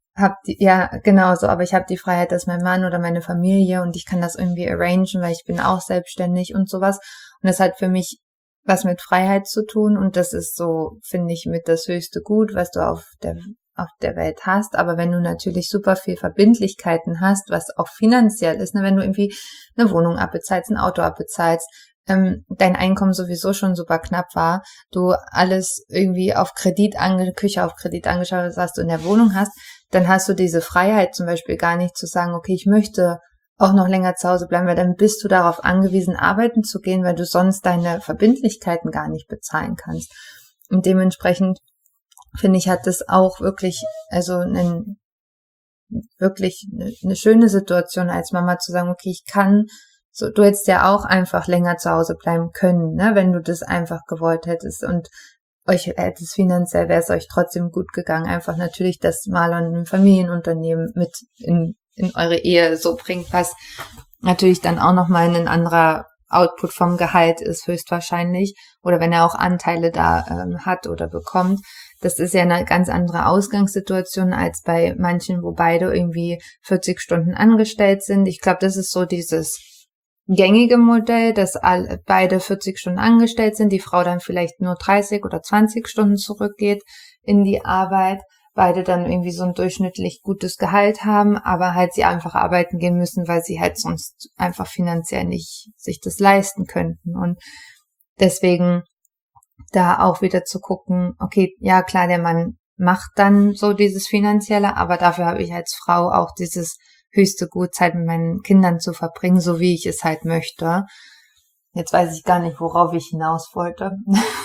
aber ich habe die Freiheit, dass mein Mann oder meine Familie und ich kann das irgendwie arrangen, weil ich bin auch selbstständig und sowas. Und das hat für mich was mit Freiheit zu tun und das ist so, finde ich, mit das höchste Gut, was du auf der auf der Welt hast. Aber wenn du natürlich super viel Verbindlichkeiten hast, was auch finanziell ist, ne, wenn du irgendwie eine Wohnung abbezahlst, ein Auto abbezahlst, dein Einkommen sowieso schon super knapp war, du alles irgendwie auf Kredit Küche auf Kredit angeschaut hast, was du in der Wohnung hast, dann hast du diese Freiheit zum Beispiel gar nicht zu sagen, okay, ich möchte auch noch länger zu Hause bleiben, weil dann bist du darauf angewiesen, arbeiten zu gehen, weil du sonst deine Verbindlichkeiten gar nicht bezahlen kannst. Und dementsprechend finde ich, hat das auch wirklich, also wirklich eine schöne Situation als Mama zu sagen, okay, ich kann, so, du hättest ja auch einfach länger zu Hause bleiben können, ne, wenn du das einfach gewollt hättest und euch hätte es finanziell, wäre es euch trotzdem gut gegangen. Einfach natürlich, dass Marlon ein Familienunternehmen mit in eure Ehe so bringt, was natürlich dann auch nochmal ein anderer Output vom Gehalt ist, höchstwahrscheinlich. Oder wenn er auch Anteile da hat oder bekommt. Das ist ja eine ganz andere Ausgangssituation als bei manchen, wo beide irgendwie 40 Stunden angestellt sind. Ich glaube, das ist so dieses gängige Modell, dass beide 40 Stunden angestellt sind, die Frau dann vielleicht nur 30 oder 20 Stunden zurückgeht in die Arbeit, beide dann irgendwie so ein durchschnittlich gutes Gehalt haben, aber halt sie einfach arbeiten gehen müssen, weil sie halt sonst einfach finanziell nicht sich das leisten könnten. Und deswegen da auch wieder zu gucken, okay, ja klar, der Mann macht dann so dieses Finanzielle, aber dafür habe ich als Frau auch dieses höchste Gut, Zeit mit meinen Kindern zu verbringen, so wie ich es halt möchte. Jetzt weiß ich gar nicht, worauf ich hinaus wollte.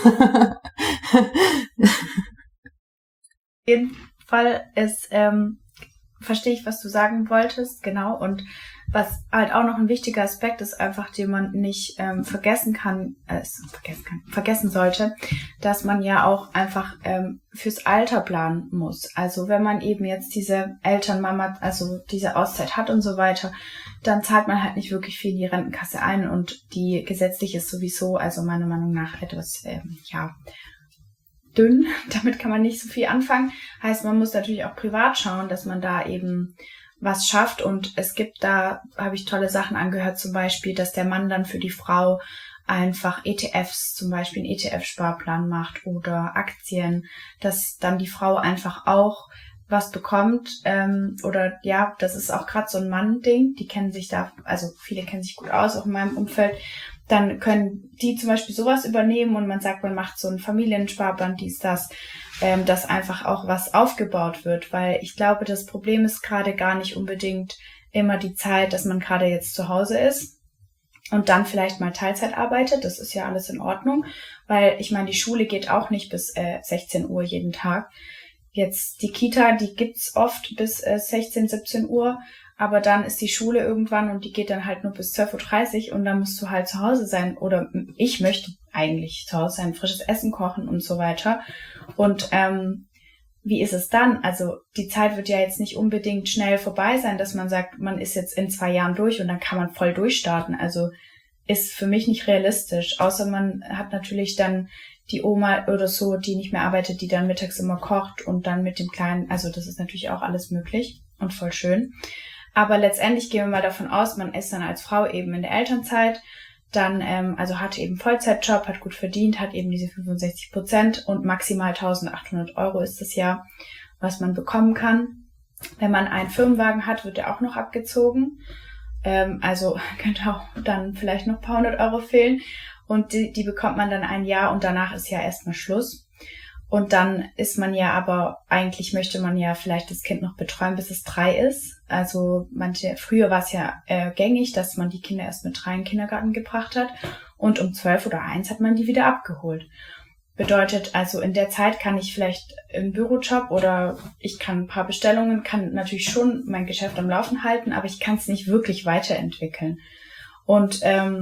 Auf jeden Fall verstehe ich, was du sagen wolltest, genau. Und was halt auch noch ein wichtiger Aspekt ist, einfach, den man nicht vergessen sollte, dass man ja auch einfach fürs Alter planen muss. Also wenn man eben jetzt diese Elternmama, also diese Auszeit hat und so weiter, dann zahlt man halt nicht wirklich viel in die Rentenkasse ein und die gesetzlich ist sowieso, also meiner Meinung nach etwas, dünn, damit kann man nicht so viel anfangen. Heißt, man muss natürlich auch privat schauen, dass man da eben was schafft und es gibt da, habe ich tolle Sachen angehört, zum Beispiel, dass der Mann dann für die Frau einfach ETFs, zum Beispiel einen ETF-Sparplan macht oder Aktien, dass dann die Frau einfach auch was bekommt, oder ja, das ist auch gerade so ein Mann-Ding, die kennen sich da, also viele kennen sich gut aus, auch in meinem Umfeld, dann können die zum Beispiel sowas übernehmen und man sagt, man macht so einen Familiensparplan, dies, das, dass einfach auch was aufgebaut wird, weil ich glaube, das Problem ist gerade gar nicht unbedingt immer die Zeit, dass man gerade jetzt zu Hause ist und dann vielleicht mal Teilzeit arbeitet, das ist ja alles in Ordnung, weil ich meine, die Schule geht auch nicht bis 16 Uhr jeden Tag. Jetzt die Kita, die gibt's oft bis 16, 17 Uhr, aber dann ist die Schule irgendwann und die geht dann halt nur bis 12.30 Uhr und dann musst du halt zu Hause sein oder ich möchte eigentlich zu Hause sein, frisches Essen kochen und so weiter. Und wie ist es dann? Also die Zeit wird ja jetzt nicht unbedingt schnell vorbei sein, dass man sagt, man ist jetzt in 2 Jahren durch und dann kann man voll durchstarten. Also ist für mich nicht realistisch, außer man hat natürlich dann die Oma oder so, die nicht mehr arbeitet, die dann mittags immer kocht und dann mit dem Kleinen, also das ist natürlich auch alles möglich und voll schön. Aber letztendlich gehen wir mal davon aus, man ist dann als Frau eben in der Elternzeit, dann also hat eben Vollzeitjob, hat gut verdient, hat eben diese 65% und maximal 1.800 € ist das ja, was man bekommen kann. Wenn man einen Firmenwagen hat, wird der auch noch abgezogen. Also könnte auch dann vielleicht noch ein paar 100 € fehlen. Und die bekommt man dann 1 Jahr und danach ist ja erstmal Schluss. Und dann ist man ja aber, eigentlich möchte man ja vielleicht das Kind noch betreuen, bis es 3 ist. Also früher war es ja gängig, dass man die Kinder erst mit 3 in den Kindergarten gebracht hat. Und um 12 oder 1 hat man die wieder abgeholt. Bedeutet, also in der Zeit kann ich vielleicht im Bürojob oder ich kann ein paar Bestellungen, kann natürlich schon mein Geschäft am Laufen halten, aber ich kann es nicht wirklich weiterentwickeln. Und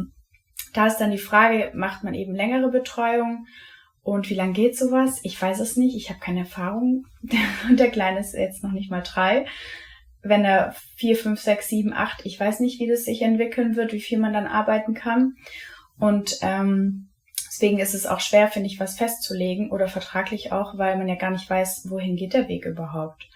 da ist dann die Frage, macht man eben längere Betreuung und wie lange geht sowas? Ich weiß es nicht, ich habe keine Erfahrung. Der Kleine ist jetzt noch nicht mal 3. Wenn er 4, 5, 6, 7, 8, ich weiß nicht, wie das sich entwickeln wird, wie viel man dann arbeiten kann. Und deswegen ist es auch schwer, finde ich, was festzulegen oder vertraglich auch, weil man ja gar nicht weiß, wohin geht der Weg überhaupt.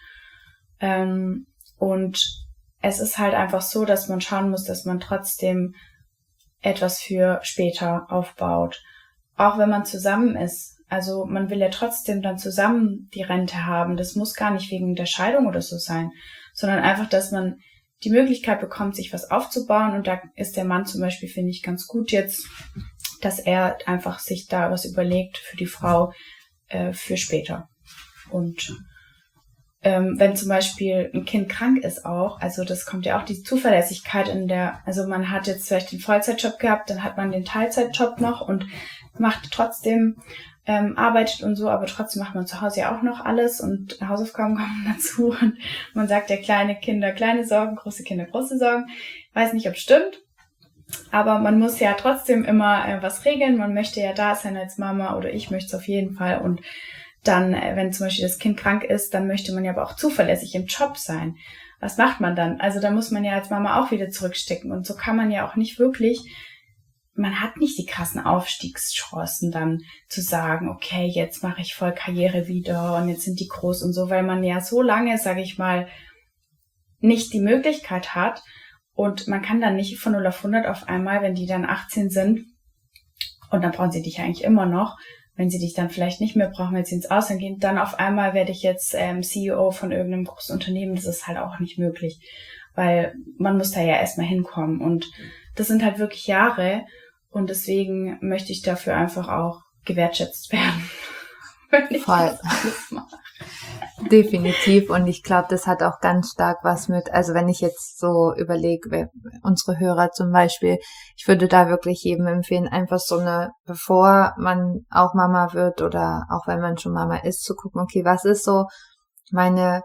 Und es ist halt einfach so, dass man schauen muss, dass man trotzdem etwas für später aufbaut. Auch wenn man zusammen ist. Also man will ja trotzdem dann zusammen die Rente haben. Das muss gar nicht wegen der Scheidung oder so sein, sondern einfach, dass man die Möglichkeit bekommt, sich was aufzubauen. Und da ist der Mann zum Beispiel, finde ich, ganz gut jetzt, dass er einfach sich da was überlegt für die Frau für später. Und wenn zum Beispiel ein Kind krank ist auch, also das kommt ja auch die Zuverlässigkeit also man hat jetzt vielleicht den Vollzeitjob gehabt, dann hat man den Teilzeitjob noch und macht trotzdem, arbeitet und so, aber trotzdem macht man zu Hause ja auch noch alles und Hausaufgaben kommen dazu und man sagt ja, kleine Kinder, kleine Sorgen, große Kinder, große Sorgen. Weiß nicht, ob es stimmt, aber man muss ja trotzdem immer was regeln, man möchte ja da sein als Mama oder ich möchte es auf jeden Fall und dann, wenn zum Beispiel das Kind krank ist, dann möchte man ja aber auch zuverlässig im Job sein. Was macht man dann? Also da muss man ja als Mama auch wieder zurückstecken. Und so kann man ja auch nicht wirklich, man hat nicht die krassen Aufstiegschancen dann zu sagen, okay, jetzt mache ich voll Karriere wieder und jetzt sind die groß und so, weil man ja so lange, sage ich mal, nicht die Möglichkeit hat. Und man kann dann nicht von 0 auf 100 auf einmal, wenn die dann 18 sind, und dann brauchen sie dich eigentlich immer noch, wenn sie dich dann vielleicht nicht mehr brauchen, wenn sie ins Ausland gehen, dann auf einmal werde ich jetzt CEO von irgendeinem großen Unternehmen. Das ist halt auch nicht möglich, weil man muss da ja erstmal hinkommen. Und das sind halt wirklich Jahre und deswegen möchte ich dafür einfach auch gewertschätzt werden, wenn ich Voll. das alles mache. Definitiv, und ich glaube, das hat auch ganz stark was mit, also wenn ich jetzt so überlege, unsere Hörer zum Beispiel, ich würde da wirklich jedem empfehlen, einfach so bevor man auch Mama wird oder auch wenn man schon Mama ist, zu gucken, okay, was ist so meine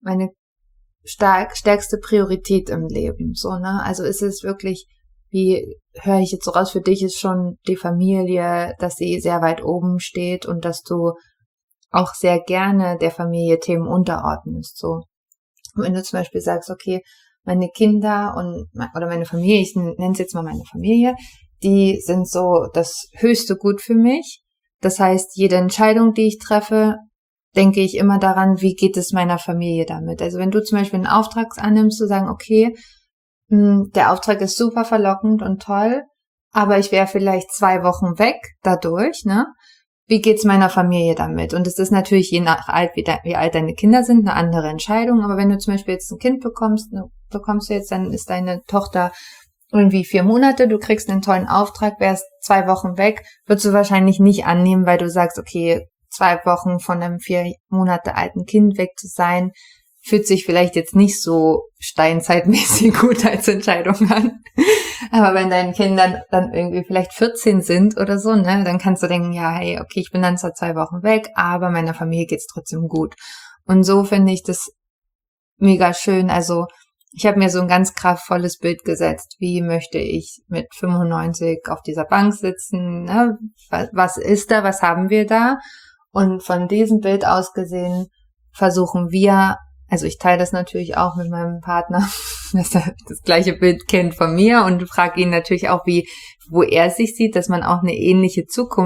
stärkste Priorität im Leben, so, ne? Also ist es wirklich, wie höre ich jetzt so raus, für dich ist schon die Familie, dass sie sehr weit oben steht und dass du auch sehr gerne der Familie Themen unterordnest, so. Und wenn du zum Beispiel sagst, okay, meine Kinder oder meine Familie, ich nenne es jetzt mal meine Familie, die sind so das höchste Gut für mich. Das heißt, jede Entscheidung, die ich treffe, denke ich immer daran, wie geht es meiner Familie damit. Also wenn du zum Beispiel einen Auftrag annimmst, zu sagen, okay, der Auftrag ist super verlockend und toll, aber ich wäre vielleicht 2 Wochen weg dadurch, ne? Wie geht's meiner Familie damit? Und es ist natürlich je nach wie alt deine Kinder sind, eine andere Entscheidung. Aber wenn du zum Beispiel jetzt ein Kind bekommst du jetzt, dann ist deine Tochter irgendwie 4 Monate, du kriegst einen tollen Auftrag, wärst 2 Wochen weg, würdest du wahrscheinlich nicht annehmen, weil du sagst, okay, 2 Wochen von einem 4 Monate alten Kind weg zu sein, fühlt sich vielleicht jetzt nicht so steinzeitmäßig gut als Entscheidung an. Aber wenn deine Kinder dann irgendwie vielleicht 14 sind oder so, ne, dann kannst du denken, ja, hey, okay, ich bin dann zwar 2 Wochen weg, aber meiner Familie geht's trotzdem gut. Und so finde ich das mega schön. Also ich habe mir so ein ganz kraftvolles Bild gesetzt. Wie möchte ich mit 95 auf dieser Bank sitzen? Ne? Was ist da? Was haben wir da? Und von diesem Bild aus gesehen versuchen wir, also ich teile das natürlich auch mit meinem Partner, dass er das gleiche Bild kennt von mir und frage ihn natürlich auch, wo er sich sieht, dass man auch eine ähnliche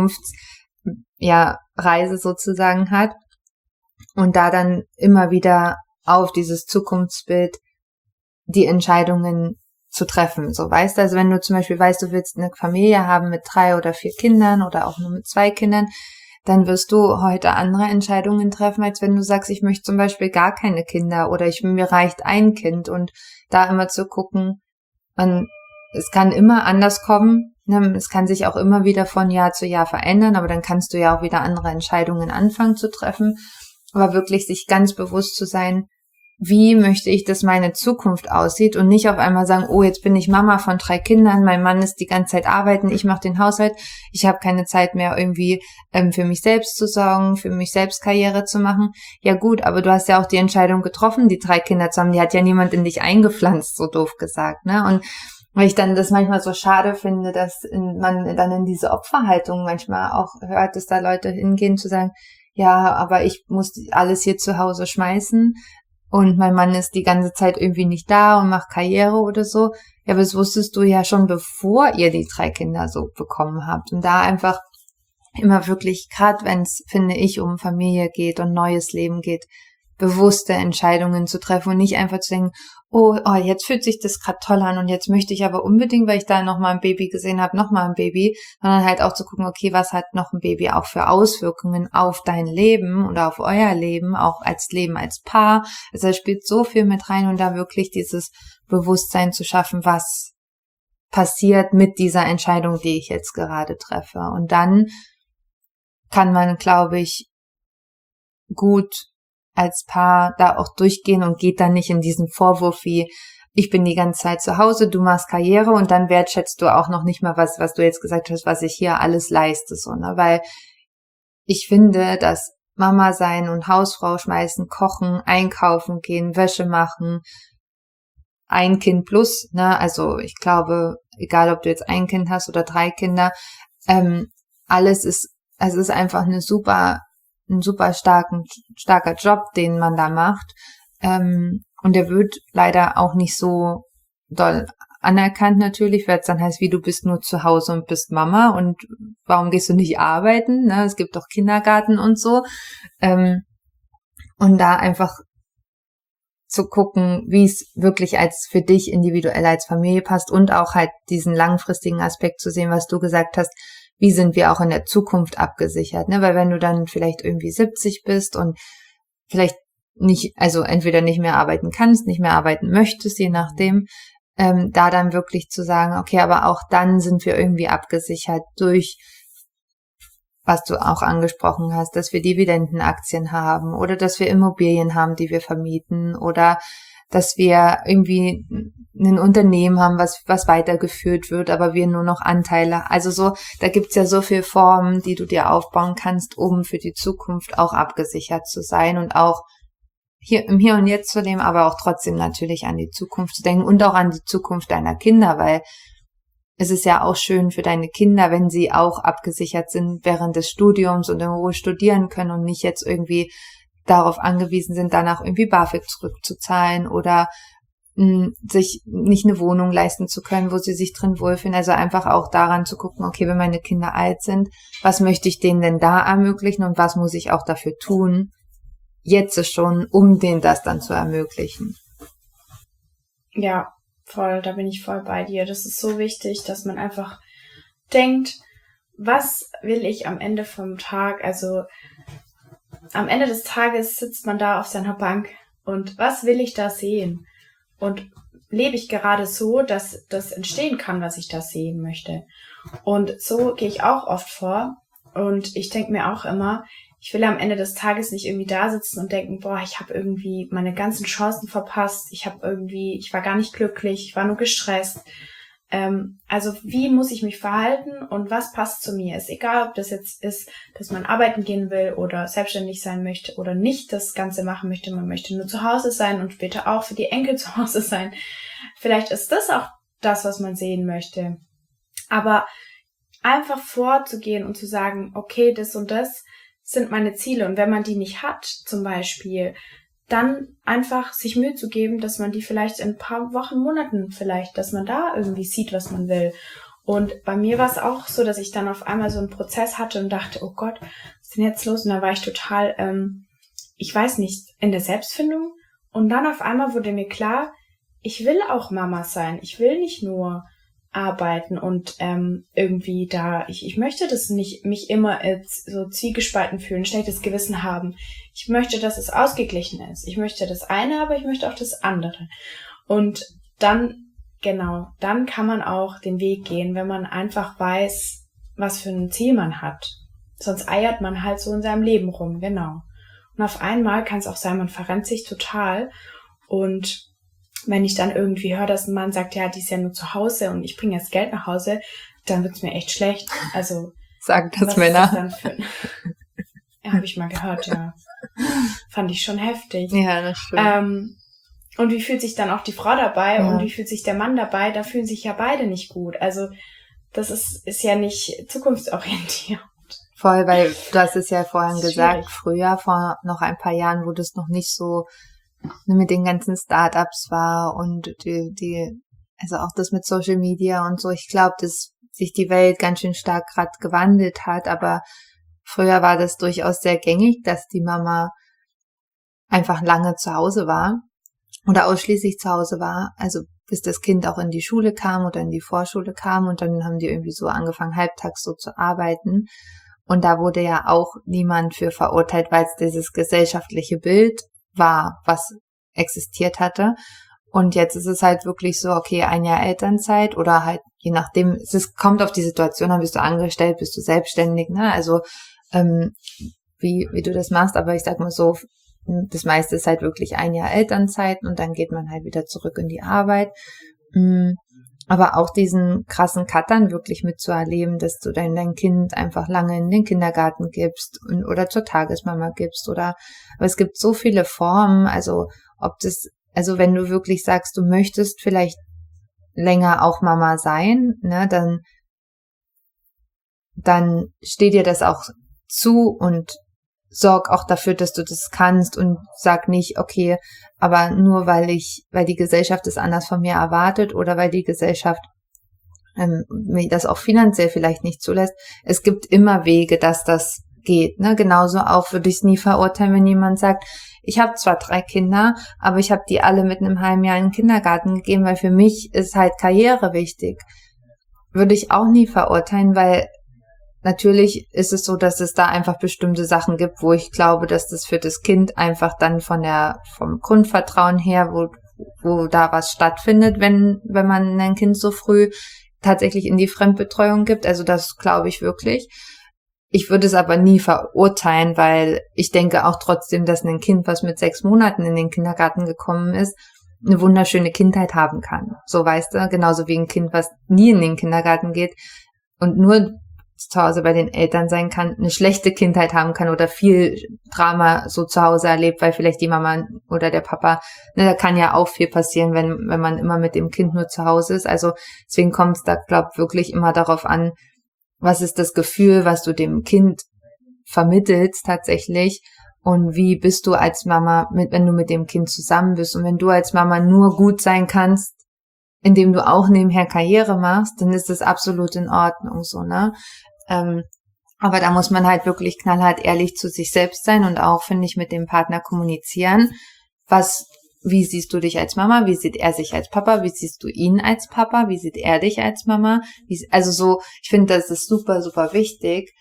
Reise sozusagen hat und da dann immer wieder auf dieses Zukunftsbild die Entscheidungen zu treffen. So, weißt du, also wenn du zum Beispiel weißt, du willst eine Familie haben mit 3 oder 4 Kindern oder auch nur mit 2 Kindern, dann wirst du heute andere Entscheidungen treffen, als wenn du sagst, ich möchte zum Beispiel gar keine Kinder oder mir reicht ein Kind, und da immer zu gucken, es kann immer anders kommen, ne? Es kann sich auch immer wieder von Jahr zu Jahr verändern, aber dann kannst du ja auch wieder andere Entscheidungen anfangen zu treffen, aber wirklich sich ganz bewusst zu sein, wie möchte ich, dass meine Zukunft aussieht und nicht auf einmal sagen, oh, jetzt bin ich Mama von 3 Kindern, mein Mann ist die ganze Zeit arbeiten, ich mache den Haushalt, ich habe keine Zeit mehr irgendwie für mich selbst zu sorgen, für mich selbst Karriere zu machen. Ja gut, aber du hast ja auch die Entscheidung getroffen, die 3 Kinder zu haben, die hat ja niemand in dich eingepflanzt, so doof gesagt, ne? Und weil ich dann das manchmal so schade finde, dass man dann in diese Opferhaltung manchmal auch hört, dass da Leute hingehen zu sagen, ja, aber ich muss alles hier zu Hause schmeißen, und mein Mann ist die ganze Zeit irgendwie nicht da und macht Karriere oder so. Ja, aber das wusstest du ja schon, bevor ihr die 3 Kinder so bekommen habt. Und da einfach immer wirklich, gerade wenn es, finde ich, um Familie geht und neues Leben geht, bewusste Entscheidungen zu treffen und nicht einfach zu denken, oh, jetzt fühlt sich das gerade toll an und jetzt möchte ich aber unbedingt, weil ich da nochmal ein Baby gesehen habe, nochmal ein Baby, sondern halt auch zu gucken, okay, was hat noch ein Baby auch für Auswirkungen auf dein Leben oder auf euer Leben, auch als Leben als Paar. Also da spielt so viel mit rein und da wirklich dieses Bewusstsein zu schaffen, was passiert mit dieser Entscheidung, die ich jetzt gerade treffe. Und dann kann man, glaube ich, gut als Paar da auch durchgehen und geht dann nicht in diesen Vorwurf wie, ich bin die ganze Zeit zu Hause, du machst Karriere und dann wertschätzt du auch noch nicht mal was du jetzt gesagt hast, was ich hier alles leiste, so, ne, weil ich finde, dass Mama sein und Hausfrau schmeißen, kochen, einkaufen gehen, Wäsche machen, ein Kind plus, ne, also ich glaube, egal ob du jetzt ein Kind hast oder 3 Kinder, alles ist, es ist einfach ein super starker Job, den man da macht. Und der wird leider auch nicht so doll anerkannt natürlich, weil es dann heißt, wie du bist nur zu Hause und bist Mama und warum gehst du nicht arbeiten? Ne? Es gibt doch Kindergarten und so. Und da einfach zu gucken, wie es wirklich als für dich individuell als Familie passt und auch halt diesen langfristigen Aspekt zu sehen, was du gesagt hast, wie sind wir auch in der Zukunft abgesichert, ne? Weil wenn du dann vielleicht irgendwie 70 bist und vielleicht nicht, also entweder nicht mehr arbeiten kannst, nicht mehr arbeiten möchtest, je nachdem, da dann wirklich zu sagen, okay, aber auch dann sind wir irgendwie abgesichert durch, was du auch angesprochen hast, dass wir Dividendenaktien haben oder dass wir Immobilien haben, die wir vermieten oder dass wir irgendwie ein Unternehmen haben, was weitergeführt wird, aber wir nur noch Anteile. Also so, da gibt's ja so viele Formen, die du dir aufbauen kannst, um für die Zukunft auch abgesichert zu sein und auch hier im Hier und Jetzt zu leben, aber auch trotzdem natürlich an die Zukunft zu denken und auch an die Zukunft deiner Kinder, weil es ist ja auch schön für deine Kinder, wenn sie auch abgesichert sind während des Studiums und in Ruhe studieren können und nicht jetzt irgendwie darauf angewiesen sind, danach irgendwie BAföG zurückzuzahlen oder sich nicht eine Wohnung leisten zu können, wo sie sich drin wohlfühlen. Also einfach auch daran zu gucken, okay, wenn meine Kinder alt sind, was möchte ich denen denn da ermöglichen und was muss ich auch dafür tun, jetzt schon, um denen das dann zu ermöglichen. Ja, voll, da bin ich voll bei dir. Das ist so wichtig, dass man einfach denkt, was will ich am Ende vom Tag, also am Ende des Tages sitzt man da auf seiner Bank und was will ich da sehen? Und lebe ich gerade so, dass das entstehen kann, was ich da sehen möchte? Und so gehe ich auch oft vor und ich denke mir auch immer, ich will am Ende des Tages nicht irgendwie da sitzen und denken, boah, ich habe irgendwie meine ganzen Chancen verpasst, ich war gar nicht glücklich, ich war nur gestresst. Also wie muss ich mich verhalten und was passt zu mir? Ist egal, ob das jetzt ist, dass man arbeiten gehen will oder selbstständig sein möchte oder nicht das Ganze machen möchte. Man möchte nur zu Hause sein und später auch für die Enkel zu Hause sein. Vielleicht ist das auch das, was man sehen möchte. Aber einfach vorzugehen und zu sagen, okay, das und das sind meine Ziele. Und wenn man die nicht hat, zum Beispiel, dann einfach sich Mühe zu geben, dass man die vielleicht in ein paar Wochen, Monaten vielleicht, dass man da irgendwie sieht, was man will. Und bei mir war es auch so, dass ich dann auf einmal so einen Prozess hatte und dachte, oh Gott, was ist denn jetzt los? Und da war ich total, ich weiß nicht, in der Selbstfindung. Und dann auf einmal wurde mir klar, ich will auch Mama sein. Ich will nicht nur arbeiten und irgendwie da, ich möchte das nicht, mich immer so zwiegespalten fühlen, schlechtes Gewissen haben. Ich möchte, dass es ausgeglichen ist. Ich möchte das eine, aber ich möchte auch das andere. Und dann, genau, dann kann man auch den Weg gehen, wenn man einfach weiß, was für ein Ziel man hat. Sonst eiert man halt so in seinem Leben rum, genau. Und auf einmal kann es auch sein, man verrennt sich total und wenn ich dann irgendwie höre, dass ein Mann sagt, ja, die ist ja nur zu Hause und ich bringe jetzt Geld nach Hause, dann wird's mir echt schlecht. Also sagen das was Männer. ist das dann für... Ja, habe ich mal gehört, ja. Fand ich schon heftig. Ja, das stimmt. Und wie fühlt sich dann auch die Frau dabei Ja. und wie fühlt sich der Mann dabei? Da fühlen sich ja beide nicht gut. Also das ist ja nicht zukunftsorientiert. Voll, weil du hast es ja vorhin Das ist gesagt, schwierig. früher, vor noch ein paar Jahren, wo das noch nicht so mit den ganzen Startups war und also auch das mit Social Media und so. Ich glaube, dass sich die Welt ganz schön stark gerade gewandelt hat, aber früher war das durchaus sehr gängig, dass die Mama einfach lange zu Hause war oder ausschließlich zu Hause war, also bis das Kind auch in die Schule kam oder in die Vorschule kam und dann haben die irgendwie so angefangen, halbtags so zu arbeiten. Und da wurde ja auch niemand für verurteilt, weil es dieses gesellschaftliche Bild war, was existiert hatte. Und jetzt ist es halt wirklich so, okay, 1 Jahr Elternzeit oder halt je nachdem, kommt auf die Situation an, bist du angestellt, bist du selbstständig, ne? Also wie du das machst, aber ich sag mal so, das meiste ist halt wirklich 1 Jahr Elternzeit und dann geht man halt wieder zurück in die Arbeit. Aber auch diesen krassen Cut dann wirklich mitzuerleben, dass du dein Kind einfach lange in den Kindergarten gibst oder zur Tagesmama gibst aber es gibt so viele Formen, also wenn du wirklich sagst, du möchtest vielleicht länger auch Mama sein, ne, dann steht dir das auch zu und sorg auch dafür, dass du das kannst und sag nicht, okay, aber nur weil die Gesellschaft es anders von mir erwartet oder weil die Gesellschaft mir das auch finanziell vielleicht nicht zulässt. Es gibt immer Wege, dass das geht, ne? Genauso auch würde ich es nie verurteilen, wenn jemand sagt, ich habe zwar 3 Kinder, aber ich habe die alle mit einem halben Jahr in den Kindergarten gegeben, weil für mich ist halt Karriere wichtig. Würde ich auch nie verurteilen, weil natürlich ist es so, dass es da einfach bestimmte Sachen gibt, wo ich glaube, dass das für das Kind einfach dann vom Grundvertrauen her, wo da was stattfindet, wenn man ein Kind so früh tatsächlich in die Fremdbetreuung gibt. Also das glaube ich wirklich. Ich würde es aber nie verurteilen, weil ich denke auch trotzdem, dass ein Kind, was mit 6 Monaten in den Kindergarten gekommen ist, eine wunderschöne Kindheit haben kann. So, weißt du, genauso wie ein Kind, was nie in den Kindergarten geht und nur zu Hause bei den Eltern sein kann, eine schlechte Kindheit haben kann oder viel Drama so zu Hause erlebt, weil vielleicht die Mama oder der Papa, ne, da kann ja auch viel passieren, wenn man immer mit dem Kind nur zu Hause ist. Also deswegen kommt es da, glaube ich, wirklich immer darauf an, was ist das Gefühl, was du dem Kind vermittelst tatsächlich und wie bist du als Mama, wenn du mit dem Kind zusammen bist und wenn du als Mama nur gut sein kannst, indem du auch nebenher Karriere machst, dann ist das absolut in Ordnung so, ne? Aber da muss man halt wirklich knallhart ehrlich zu sich selbst sein und auch, finde ich, mit dem Partner kommunizieren. Wie siehst du dich als Mama? Wie sieht er sich als Papa? Wie siehst du ihn als Papa? Wie sieht er dich als Mama? Also so, ich finde, das ist super, super wichtig,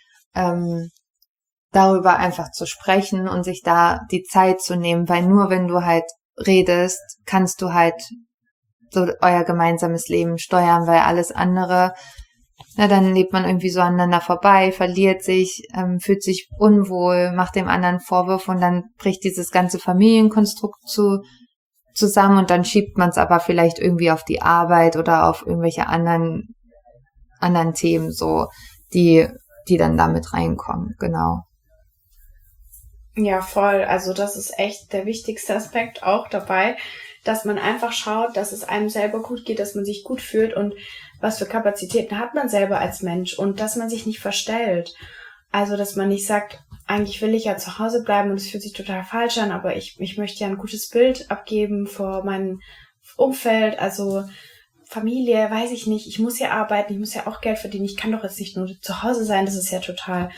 darüber einfach zu sprechen und sich da die Zeit zu nehmen, weil nur wenn du halt redest, kannst du halt so euer gemeinsames Leben steuern, weil alles andere, na, dann lebt man irgendwie so aneinander vorbei, verliert sich, fühlt sich unwohl, macht dem anderen Vorwürfe und dann bricht dieses ganze Familienkonstrukt zusammen und dann schiebt man es aber vielleicht irgendwie auf die Arbeit oder auf irgendwelche anderen Themen so, die dann damit reinkommen, genau. Ja, voll. Also das ist echt der wichtigste Aspekt auch dabei, dass man einfach schaut, dass es einem selber gut geht, dass man sich gut fühlt und was für Kapazitäten hat man selber als Mensch und dass man sich nicht verstellt. Also, dass man nicht sagt, eigentlich will ich ja zu Hause bleiben und es fühlt sich total falsch an, aber ich möchte ja ein gutes Bild abgeben vor meinem Umfeld, also Familie, weiß ich nicht, ich muss ja arbeiten, ich muss ja auch Geld verdienen, ich kann doch jetzt nicht nur zu Hause sein, das ist ja total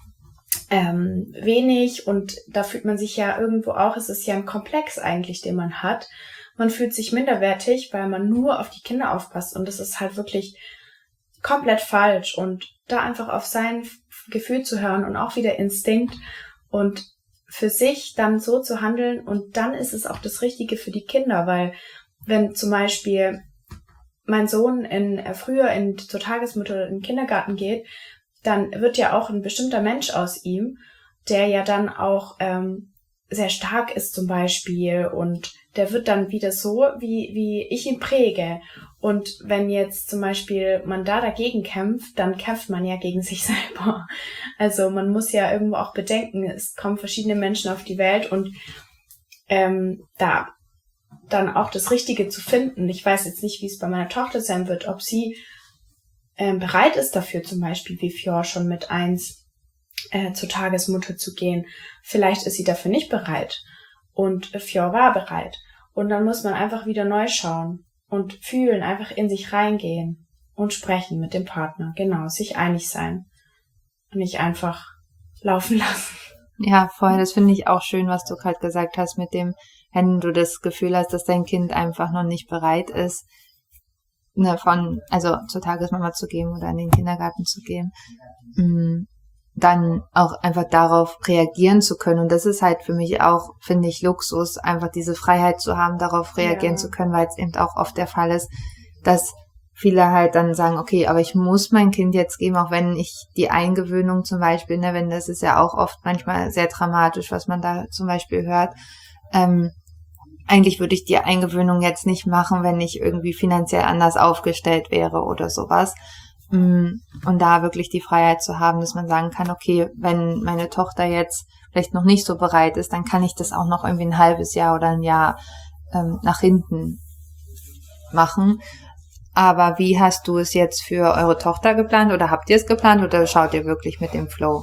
wenig und da fühlt man sich ja irgendwo auch, es ist ja ein Komplex eigentlich, den man hat. Man fühlt sich minderwertig, weil man nur auf die Kinder aufpasst und das ist halt wirklich komplett falsch und da einfach auf sein Gefühl zu hören und auch wieder Instinkt und für sich dann so zu handeln und dann ist es auch das Richtige für die Kinder, weil wenn zum Beispiel mein Sohn früher zur Tagesmutter oder in den Kindergarten geht, dann wird ja auch ein bestimmter Mensch aus ihm, der ja dann auch sehr stark ist zum Beispiel und der wird dann wieder so, wie ich ihn präge. Und wenn jetzt zum Beispiel man da dagegen kämpft, dann kämpft man ja gegen sich selber. Also man muss ja irgendwo auch bedenken, es kommen verschiedene Menschen auf die Welt und da dann auch das Richtige zu finden. Ich weiß jetzt nicht, wie es bei meiner Tochter sein wird, ob sie bereit ist dafür, zum Beispiel wie Fjord schon mit 1 zur Tagesmutter zu gehen. Vielleicht ist sie dafür nicht bereit und Fjord war bereit. Und dann muss man einfach wieder neu schauen und fühlen, einfach in sich reingehen und sprechen mit dem Partner. Genau, sich einig sein und nicht einfach laufen lassen. Ja, voll. Das finde ich auch schön, was du gerade gesagt hast mit dem, wenn du das Gefühl hast, dass dein Kind einfach noch nicht bereit ist, ne, also zur Tagesmama zu gehen oder in den Kindergarten zu gehen, dann auch einfach darauf reagieren zu können. Und das ist halt für mich auch, finde ich, Luxus, einfach diese Freiheit zu haben, darauf reagieren zu können, weil es eben auch oft der Fall ist, dass viele halt dann sagen, okay, aber ich muss mein Kind jetzt geben, auch wenn ich die Eingewöhnung zum Beispiel, ne, wenn das ist ja auch oft manchmal sehr dramatisch, was man da zum Beispiel hört. Eigentlich würde ich die Eingewöhnung jetzt nicht machen, wenn ich irgendwie finanziell anders aufgestellt wäre oder sowas. Und da wirklich die Freiheit zu haben, dass man sagen kann, okay, wenn meine Tochter jetzt vielleicht noch nicht so bereit ist, dann kann ich das auch noch irgendwie ein halbes Jahr oder ein Jahr nach hinten machen. Aber wie hast du es jetzt für eure Tochter geplant oder habt ihr es geplant oder schaut ihr wirklich mit dem Flow?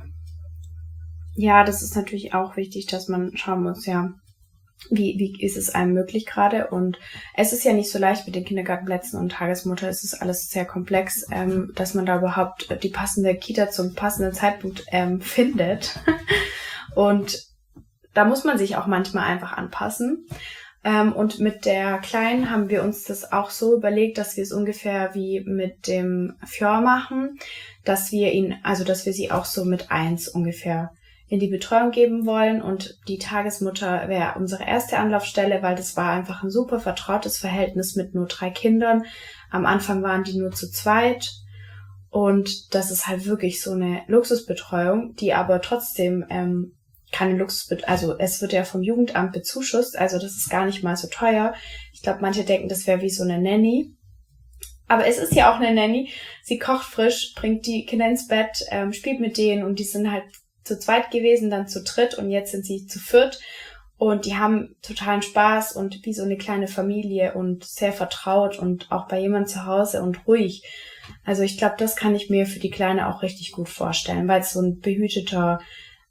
Ja, das ist natürlich auch wichtig, dass man schauen muss, ja, wie ist es einem möglich gerade? Und es ist ja nicht so leicht mit den Kindergartenplätzen und Tagesmutter. Es ist alles sehr komplex, dass man da überhaupt die passende Kita zum passenden Zeitpunkt findet. Und da muss man sich auch manchmal einfach anpassen. Und mit der Kleinen haben wir uns das auch so überlegt, dass wir es ungefähr wie mit dem Fjord machen, dass wir sie auch so mit 1 ungefähr in die Betreuung geben wollen, und die Tagesmutter wäre unsere erste Anlaufstelle, weil das war einfach ein super vertrautes Verhältnis mit nur 3 Kindern. Am Anfang waren die nur zu zweit, und das ist halt wirklich so eine Luxusbetreuung, die aber trotzdem keine also es wird ja vom Jugendamt bezuschusst, also das ist gar nicht mal so teuer. Ich glaube, manche denken, das wäre wie so eine Nanny. Aber es ist ja auch eine Nanny. Sie kocht frisch, bringt die Kinder ins Bett, spielt mit denen, und die sind halt zu zweit gewesen, dann zu dritt, und jetzt sind sie zu viert. Und die haben totalen Spaß und wie so eine kleine Familie und sehr vertraut und auch bei jemandem zu Hause und ruhig. Also ich glaube, das kann ich mir für die Kleine auch richtig gut vorstellen, weil es so ein behüteter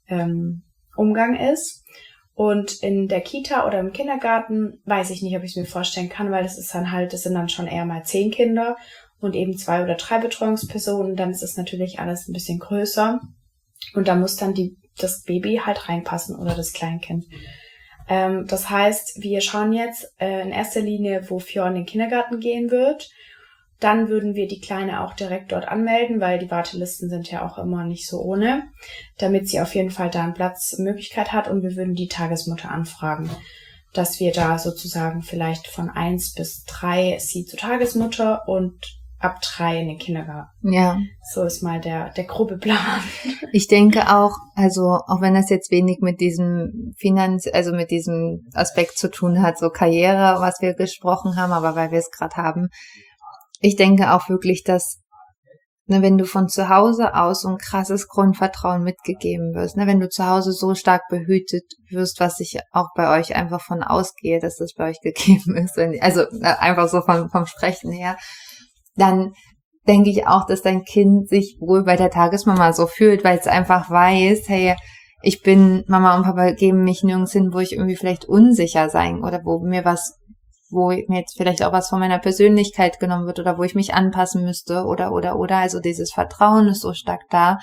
Umgang ist. Und in der Kita oder im Kindergarten weiß ich nicht, ob ich es mir vorstellen kann, weil das sind dann schon eher mal 10 Kinder und eben 2 oder 3 Betreuungspersonen. Dann ist es natürlich alles ein bisschen größer. Und da muss dann das Baby halt reinpassen oder das Kleinkind. Das heißt, wir schauen jetzt in erster Linie, wo Fjord in den Kindergarten gehen wird. Dann würden wir die Kleine auch direkt dort anmelden, weil die Wartelisten sind ja auch immer nicht so ohne, damit sie auf jeden Fall da eine Platzmöglichkeit hat. Und wir würden die Tagesmutter anfragen, dass wir da sozusagen vielleicht von 1 bis 3 sie zur Tagesmutter und ab 3 in den Kindergarten. Ja. So ist mal der grobe Plan. Ich denke auch, also auch wenn das jetzt wenig mit diesem also mit diesem Aspekt zu tun hat, so Karriere, was wir gesprochen haben, aber weil wir es gerade haben, ich denke auch wirklich, dass, ne, wenn du von zu Hause aus so ein krasses Grundvertrauen mitgegeben wirst, ne, wenn du zu Hause so stark behütet wirst, was ich auch bei euch einfach von ausgehe, dass das bei euch gegeben ist, also einfach so vom Sprechen her, dann denke ich auch, dass dein Kind sich wohl bei der Tagesmama so fühlt, weil es einfach weiß, hey, Mama und Papa geben mich nirgends hin, wo ich irgendwie vielleicht unsicher sein oder wo mir jetzt vielleicht auch was von meiner Persönlichkeit genommen wird oder wo ich mich anpassen müsste oder. Also dieses Vertrauen ist so stark da,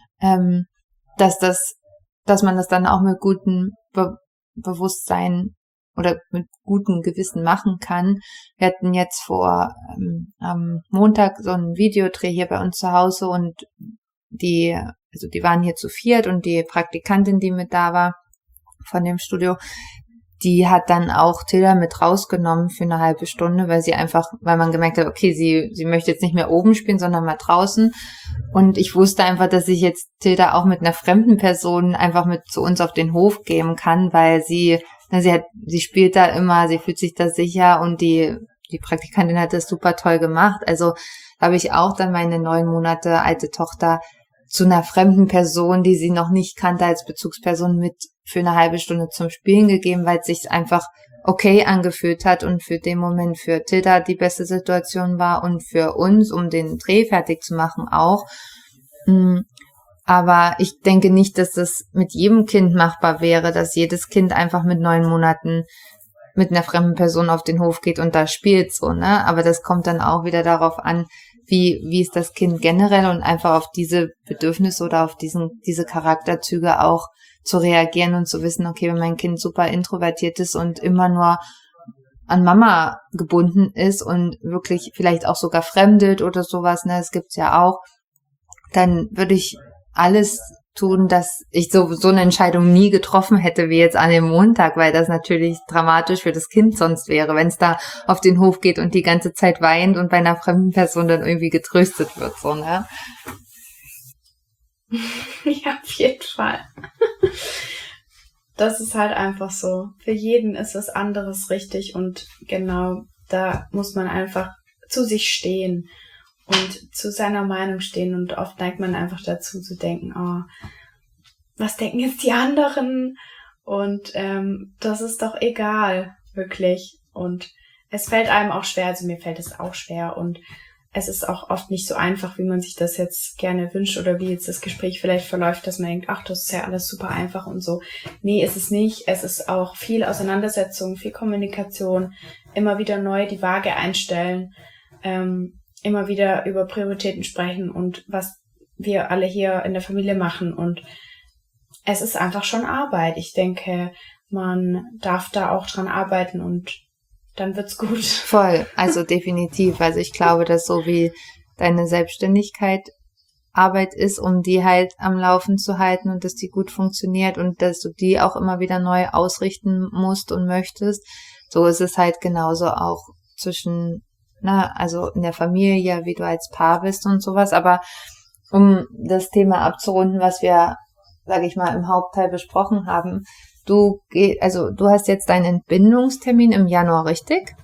dass man das dann auch mit gutem Bewusstsein oder mit gutem Gewissen machen kann. Wir hatten jetzt am Montag so einen Videodreh hier bei uns zu Hause, und die waren hier zu viert, und die Praktikantin, die mit da war von dem Studio, die hat dann auch Tilda mit rausgenommen für eine halbe Stunde, weil man gemerkt hat, okay, sie möchte jetzt nicht mehr oben spielen, sondern mal draußen. Und ich wusste einfach, dass ich jetzt Tilda auch mit einer fremden Person einfach mit zu uns auf den Hof geben kann, weil sie spielt da immer, sie fühlt sich da sicher, und die Praktikantin hat das super toll gemacht. Also habe ich auch dann meine 9 Monate alte Tochter zu einer fremden Person, die sie noch nicht kannte, als Bezugsperson mit für eine halbe Stunde zum Spielen gegeben, weil es sich einfach okay angefühlt hat und für den Moment für Tilda die beste Situation war und für uns, um den Dreh fertig zu machen, auch. Aber ich denke nicht, dass das mit jedem Kind machbar wäre, dass jedes Kind einfach mit 9 Monaten mit einer fremden Person auf den Hof geht und da spielt, so, ne? Aber das kommt dann auch wieder darauf an, wie ist das Kind generell und einfach auf diese Bedürfnisse oder auf diese Charakterzüge auch zu reagieren und zu wissen, okay, wenn mein Kind super introvertiert ist und immer nur an Mama gebunden ist und wirklich vielleicht auch sogar fremdelt oder sowas, ne, das gibt's ja auch, dann würde ich alles tun, dass ich so eine Entscheidung nie getroffen hätte wie jetzt an dem Montag, weil das natürlich dramatisch für das Kind sonst wäre, wenn es da auf den Hof geht und die ganze Zeit weint und bei einer fremden Person dann irgendwie getröstet wird, so, ne? Ja, auf jeden Fall. Das ist halt einfach so. Für jeden ist was anderes richtig und genau, da muss man einfach zu sich stehen und zu seiner Meinung stehen und oft neigt man einfach dazu zu denken, oh, was denken jetzt die anderen? Und das ist doch egal, wirklich. Und es fällt einem auch schwer, also mir fällt es auch schwer und es ist auch oft nicht so einfach, wie man sich das jetzt gerne wünscht oder wie jetzt das Gespräch vielleicht verläuft, dass man denkt, ach, das ist ja alles super einfach und so. Nee, ist es nicht. Es ist auch viel Auseinandersetzung, viel Kommunikation, immer wieder neu die Waage einstellen, immer wieder über Prioritäten sprechen und was wir alle hier in der Familie machen. Und es ist einfach schon Arbeit. Ich denke, man darf da auch dran arbeiten und dann wird's gut. Voll, also definitiv. Also ich glaube, dass so wie deine Selbstständigkeit Arbeit ist, um die halt am Laufen zu halten und dass die gut funktioniert und dass du die auch immer wieder neu ausrichten musst und möchtest, so ist es halt genauso auch zwischen, also in der Familie, wie du als Paar bist und sowas. Aber um das Thema abzurunden, was wir, sage ich mal, im Hauptteil besprochen haben, du hast jetzt deinen Entbindungstermin im Januar, richtig?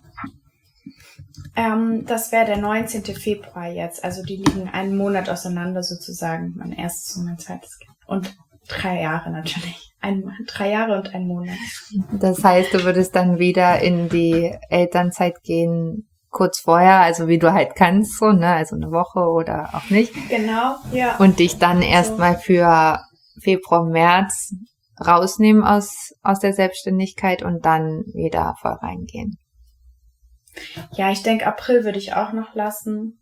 Das wäre der 19. Februar jetzt. Also die liegen einen Monat auseinander sozusagen. Mein erstes und mein zweites Kind. Und 3 Jahre natürlich. 3 Jahre und 1 Monat. Das heißt, du würdest dann wieder in die Elternzeit gehen, kurz vorher, also wie du halt kannst, so, ne? Also eine Woche oder auch nicht. Genau, ja. Und dich dann erstmal für Februar, März rausnehmen aus der Selbstständigkeit und dann wieder voll reingehen. Ja, ich denke, April würde ich auch noch lassen.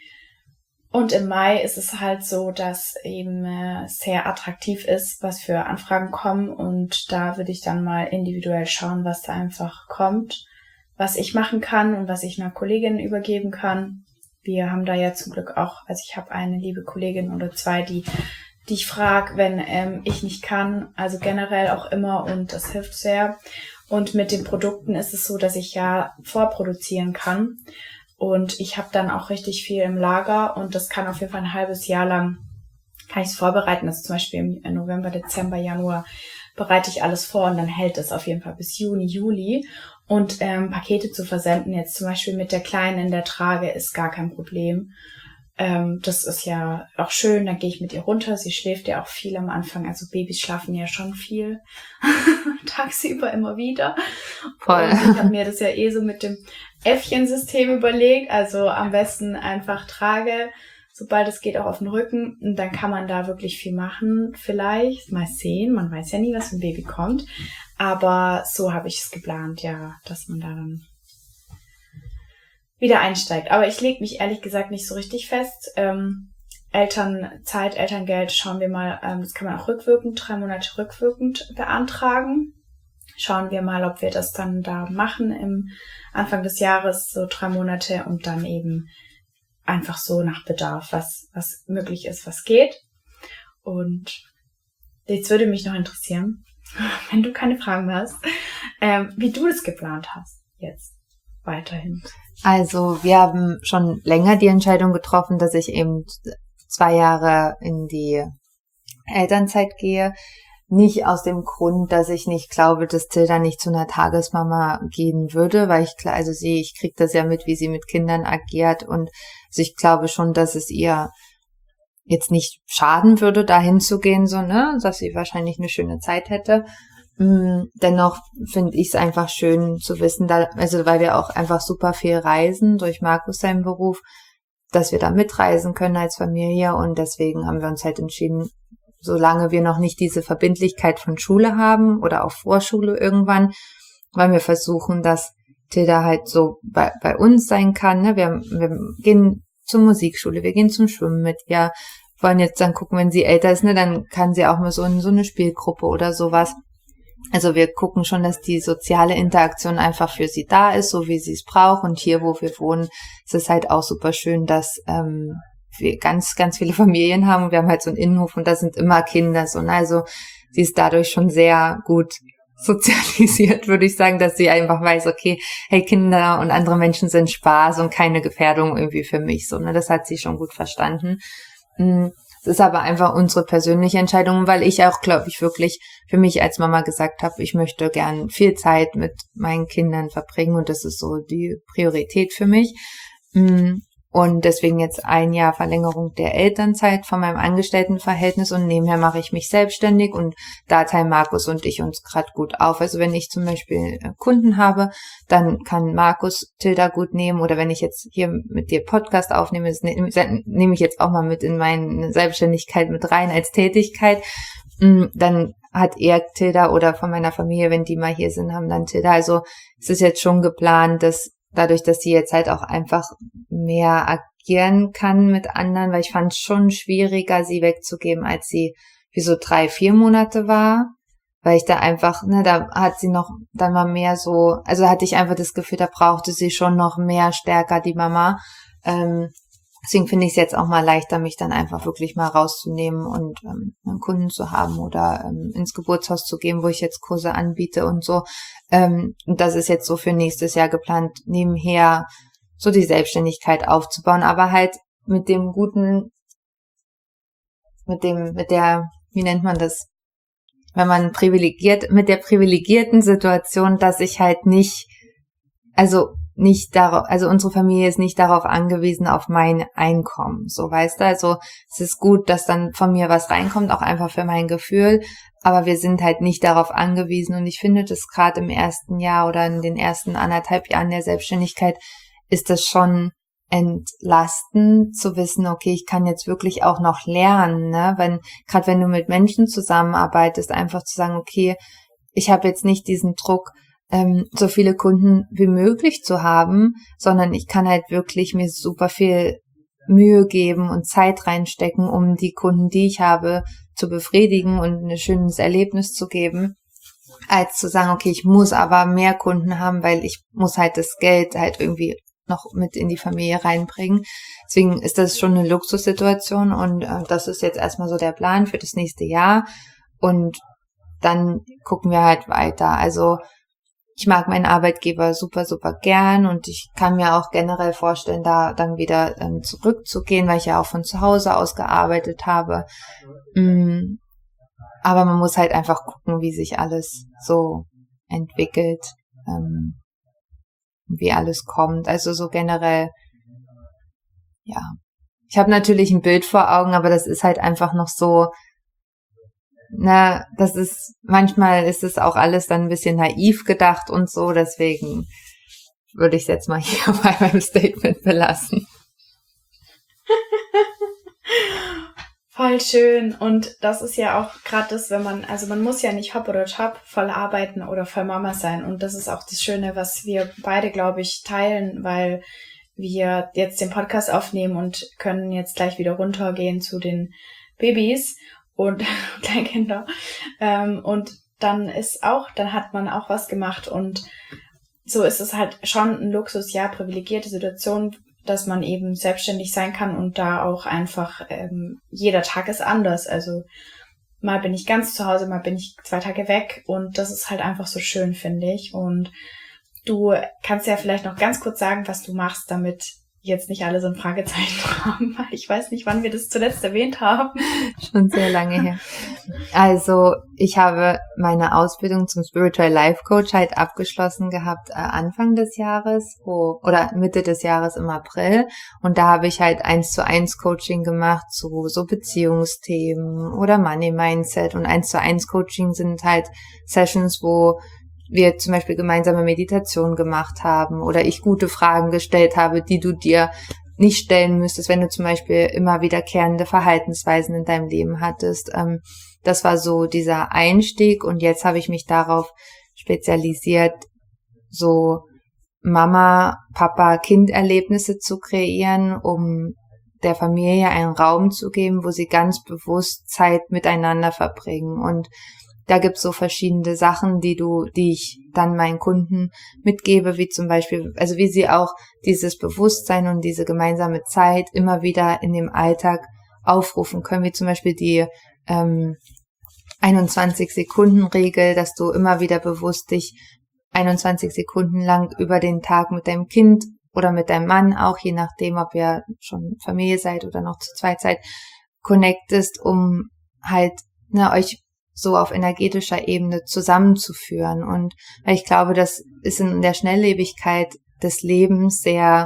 Und im Mai ist es halt so, dass eben sehr attraktiv ist, was für Anfragen kommen. Und da würde ich dann mal individuell schauen, was da einfach kommt, was ich machen kann und was ich einer Kollegin übergeben kann. Wir haben da ja zum Glück auch, also ich habe eine liebe Kollegin oder 2, die ich frage, wenn ich nicht kann, also generell auch immer und das hilft sehr. Und mit den Produkten ist es so, dass ich ja vorproduzieren kann und ich habe dann auch richtig viel im Lager und das kann auf jeden Fall ein halbes Jahr lang, kann ich es vorbereiten, also zum Beispiel im November, Dezember, Januar bereite ich alles vor und dann hält es auf jeden Fall bis Juni, Juli und Pakete zu versenden, jetzt zum Beispiel mit der Kleinen in der Trage ist gar kein Problem. Das ist ja auch schön, dann gehe ich mit ihr runter, sie schläft ja auch viel am Anfang, also Babys schlafen ja schon viel, tagsüber immer wieder. Voll. Und ich habe mir das ja so mit dem Äffchensystem überlegt, also am besten einfach Trage, sobald es geht auch auf den Rücken und dann kann man da wirklich viel machen, vielleicht, mal sehen, man weiß ja nie, was für ein Baby kommt, aber so habe ich es geplant, ja, dass man da dann wieder einsteigt. Aber ich lege mich ehrlich gesagt nicht so richtig fest. Elternzeit, Elterngeld, schauen wir mal, das kann man auch rückwirkend, 3 Monate rückwirkend beantragen. Schauen wir mal, ob wir das dann da machen im Anfang des Jahres, so 3 Monate und dann eben einfach so nach Bedarf, was möglich ist, was geht. Und jetzt würde mich noch interessieren, wenn du keine Fragen mehr hast, wie du das geplant hast jetzt weiterhin. Also wir haben schon länger die Entscheidung getroffen, dass ich eben 2 Jahre in die Elternzeit gehe. Nicht aus dem Grund, dass ich nicht glaube, dass Tilda nicht zu einer Tagesmama gehen würde, weil ich kriege das ja mit, wie sie mit Kindern agiert und also ich glaube schon, dass es ihr jetzt nicht schaden würde, dahin zu gehen, so, ne, dass sie wahrscheinlich eine schöne Zeit hätte. Dennoch finde ich es einfach schön zu wissen, weil wir auch einfach super viel reisen durch Markus seinen Beruf, dass wir da mitreisen können als Familie und deswegen haben wir uns halt entschieden, solange wir noch nicht diese Verbindlichkeit von Schule haben oder auch Vorschule irgendwann, wollen wir versuchen, dass Tilda halt so bei uns sein kann. Ne? Wir gehen zur Musikschule, wir gehen zum Schwimmen mit ihr, wollen jetzt dann gucken, wenn sie älter ist, ne, dann kann sie auch mal so in so eine Spielgruppe oder sowas. Also wir gucken schon, dass die soziale Interaktion einfach für sie da ist, so wie sie es braucht. Und hier, wo wir wohnen, ist es halt auch super schön, dass wir ganz, ganz viele Familien haben. Wir haben halt so einen Innenhof und da sind immer Kinder. So, ne? Also sie ist dadurch schon sehr gut sozialisiert, würde ich sagen, dass sie einfach weiß, okay, hey, Kinder und andere Menschen sind Spaß und keine Gefährdung irgendwie für mich. So, ne? Das hat sie schon gut verstanden. Es ist aber einfach unsere persönliche Entscheidung, weil ich auch, glaube ich, wirklich für mich als Mama gesagt habe, ich möchte gern viel Zeit mit meinen Kindern verbringen und das ist so die Priorität für mich. Und deswegen jetzt 1 Jahr Verlängerung der Elternzeit von meinem Angestelltenverhältnis und nebenher mache ich mich selbstständig und da teilen Markus und ich uns gerade gut auf. Also wenn ich zum Beispiel Kunden habe, dann kann Markus Tilda gut nehmen oder wenn ich jetzt hier mit dir Podcast aufnehme, das nehme ich jetzt auch mal mit in meine Selbstständigkeit mit rein als Tätigkeit, dann hat er Tilda oder von meiner Familie, wenn die mal hier sind, haben dann Tilda. Also es ist jetzt schon geplant, dass dadurch, dass sie jetzt halt auch einfach mehr agieren kann mit anderen, weil ich fand es schon schwieriger, sie wegzugeben, als sie wie so 3-4 Monate war, weil ich da einfach, ne, da hat sie noch dann mal mehr so, also hatte ich einfach das Gefühl, da brauchte sie schon noch mehr stärker, die Mama. Deswegen finde ich es jetzt auch mal leichter, mich dann einfach wirklich mal rauszunehmen und einen Kunden zu haben oder ins Geburtshaus zu gehen, wo ich jetzt Kurse anbiete und so. Und das ist jetzt so für nächstes Jahr geplant, nebenher so die Selbstständigkeit aufzubauen, aber halt mit dem guten, mit der, wie nennt man das? Wenn man mit der privilegierten Situation, dass ich halt nicht darauf, also unsere Familie ist nicht darauf angewiesen auf mein Einkommen, so, weißt du, also es ist gut, dass dann von mir was reinkommt, auch einfach für mein Gefühl, aber wir sind halt nicht darauf angewiesen und ich finde das gerade im ersten Jahr oder in den ersten 1,5 Jahren der Selbstständigkeit ist das schon entlastend zu wissen, okay, ich kann jetzt wirklich auch noch lernen, ne, wenn du mit Menschen zusammenarbeitest, einfach zu sagen, okay, ich habe jetzt nicht diesen Druck, so viele Kunden wie möglich zu haben, sondern ich kann halt wirklich mir super viel Mühe geben und Zeit reinstecken, um die Kunden, die ich habe, zu befriedigen und ein schönes Erlebnis zu geben, als zu sagen, okay, ich muss aber mehr Kunden haben, weil ich muss halt das Geld halt irgendwie noch mit in die Familie reinbringen. Deswegen ist das schon eine Luxussituation und das ist jetzt erstmal so der Plan für das nächste Jahr und dann gucken wir halt weiter. Also ich mag meinen Arbeitgeber super, super gern und ich kann mir auch generell vorstellen, da dann wieder zurückzugehen, weil ich ja auch von zu Hause aus gearbeitet habe. Aber man muss halt einfach gucken, wie sich alles so entwickelt, wie alles kommt. Also so generell, ja. Ich habe natürlich ein Bild vor Augen, aber das ist halt einfach noch so, manchmal ist es auch alles dann ein bisschen naiv gedacht und so, deswegen würde ich es jetzt mal hier bei meinem Statement belassen. Voll schön und das ist ja auch gerade das, man muss ja nicht hopp oder top voll arbeiten oder voll Mama sein und das ist auch das Schöne, was wir beide, glaube ich, teilen, weil wir jetzt den Podcast aufnehmen und können jetzt gleich wieder runtergehen zu den Babys und Kleinkinder. Und dann hat man auch was gemacht und so ist es halt schon ein Luxus, ja, privilegierte Situation, dass man eben selbstständig sein kann und da auch einfach, jeder Tag ist anders. Also mal bin ich ganz zu Hause, mal bin ich 2 Tage weg und das ist halt einfach so schön, finde ich. Und du kannst ja vielleicht noch ganz kurz sagen, was du machst, damit jetzt nicht alle so ein Fragezeichen haben, weil ich weiß nicht, wann wir das zuletzt erwähnt haben. Schon sehr lange her. Also ich habe meine Ausbildung zum Spiritual Life Coach halt abgeschlossen gehabt Anfang des Jahres oder Mitte des Jahres im April und da habe ich halt 1:1 Coaching gemacht zu so Beziehungsthemen oder Money Mindset und 1:1 Coaching sind halt Sessions, wo wir zum Beispiel gemeinsame Meditation gemacht haben oder ich gute Fragen gestellt habe, die du dir nicht stellen müsstest, wenn du zum Beispiel immer wiederkehrende Verhaltensweisen in deinem Leben hattest. Das war so dieser Einstieg und jetzt habe ich mich darauf spezialisiert, so Mama-Papa-Kind-Erlebnisse zu kreieren, um der Familie einen Raum zu geben, wo sie ganz bewusst Zeit miteinander verbringen. Und da gibt's so verschiedene Sachen, die ich dann meinen Kunden mitgebe, wie zum Beispiel, also wie sie auch dieses Bewusstsein und diese gemeinsame Zeit immer wieder in dem Alltag aufrufen können, wie zum Beispiel die 21-Sekunden-Regel, dass du immer wieder bewusst dich 21 Sekunden lang über den Tag mit deinem Kind oder mit deinem Mann, auch je nachdem, ob ihr schon Familie seid oder noch zu zweit seid, connectest, um halt euch so auf energetischer Ebene zusammenzuführen. Und weil ich glaube, das ist in der Schnelllebigkeit des Lebens sehr,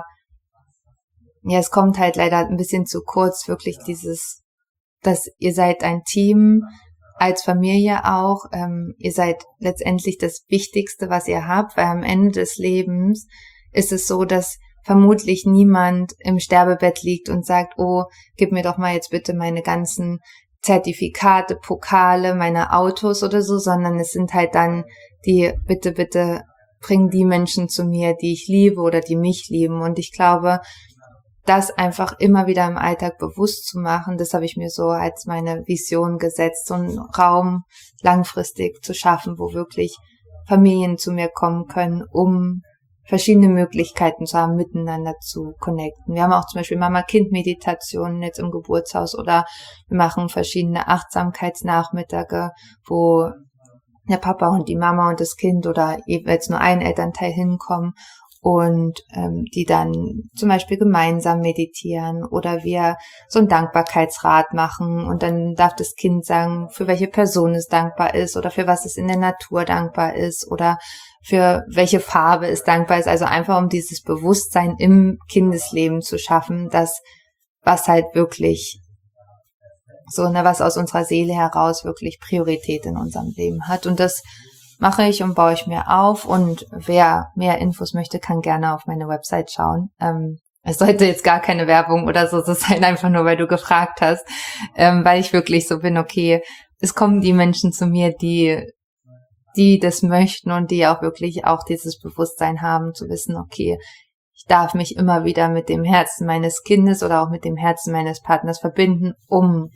es kommt halt leider ein bisschen zu kurz, wirklich dieses, dass ihr seid ein Team, als Familie auch, ihr seid letztendlich das Wichtigste, was ihr habt, weil am Ende des Lebens ist es so, dass vermutlich niemand im Sterbebett liegt und sagt, oh, gib mir doch mal jetzt bitte meine ganzen Zertifikate, Pokale, meine Autos oder so, sondern es sind halt dann die, bitte bring die Menschen zu mir, die ich liebe oder die mich lieben. Und ich glaube, das einfach immer wieder im Alltag bewusst zu machen, das habe ich mir so als meine Vision gesetzt, so einen Raum langfristig zu schaffen, wo wirklich Familien zu mir kommen können, um verschiedene Möglichkeiten zu haben, miteinander zu connecten. Wir haben auch zum Beispiel Mama-Kind-Meditationen jetzt im Geburtshaus oder wir machen verschiedene Achtsamkeitsnachmittage, wo der Papa und die Mama und das Kind oder jeweils nur ein Elternteil hinkommen und die dann zum Beispiel gemeinsam meditieren oder wir so ein Dankbarkeitsrad machen und dann darf das Kind sagen, für welche Person es dankbar ist oder für was es in der Natur dankbar ist oder für welche Farbe es dankbar ist. Also einfach um dieses Bewusstsein im Kindesleben zu schaffen, dass was halt wirklich so, was aus unserer Seele heraus wirklich Priorität in unserem Leben hat. Und das mache ich und baue ich mir auf. Und wer mehr Infos möchte, kann gerne auf meine Website schauen. Es sollte jetzt gar keine Werbung oder so sein, einfach nur, weil du gefragt hast, weil ich wirklich so bin, okay, es kommen die Menschen zu mir, die das möchten und die auch wirklich auch dieses Bewusstsein haben, zu wissen, okay, ich darf mich immer wieder mit dem Herzen meines Kindes oder auch mit dem Herzen meines Partners verbinden, um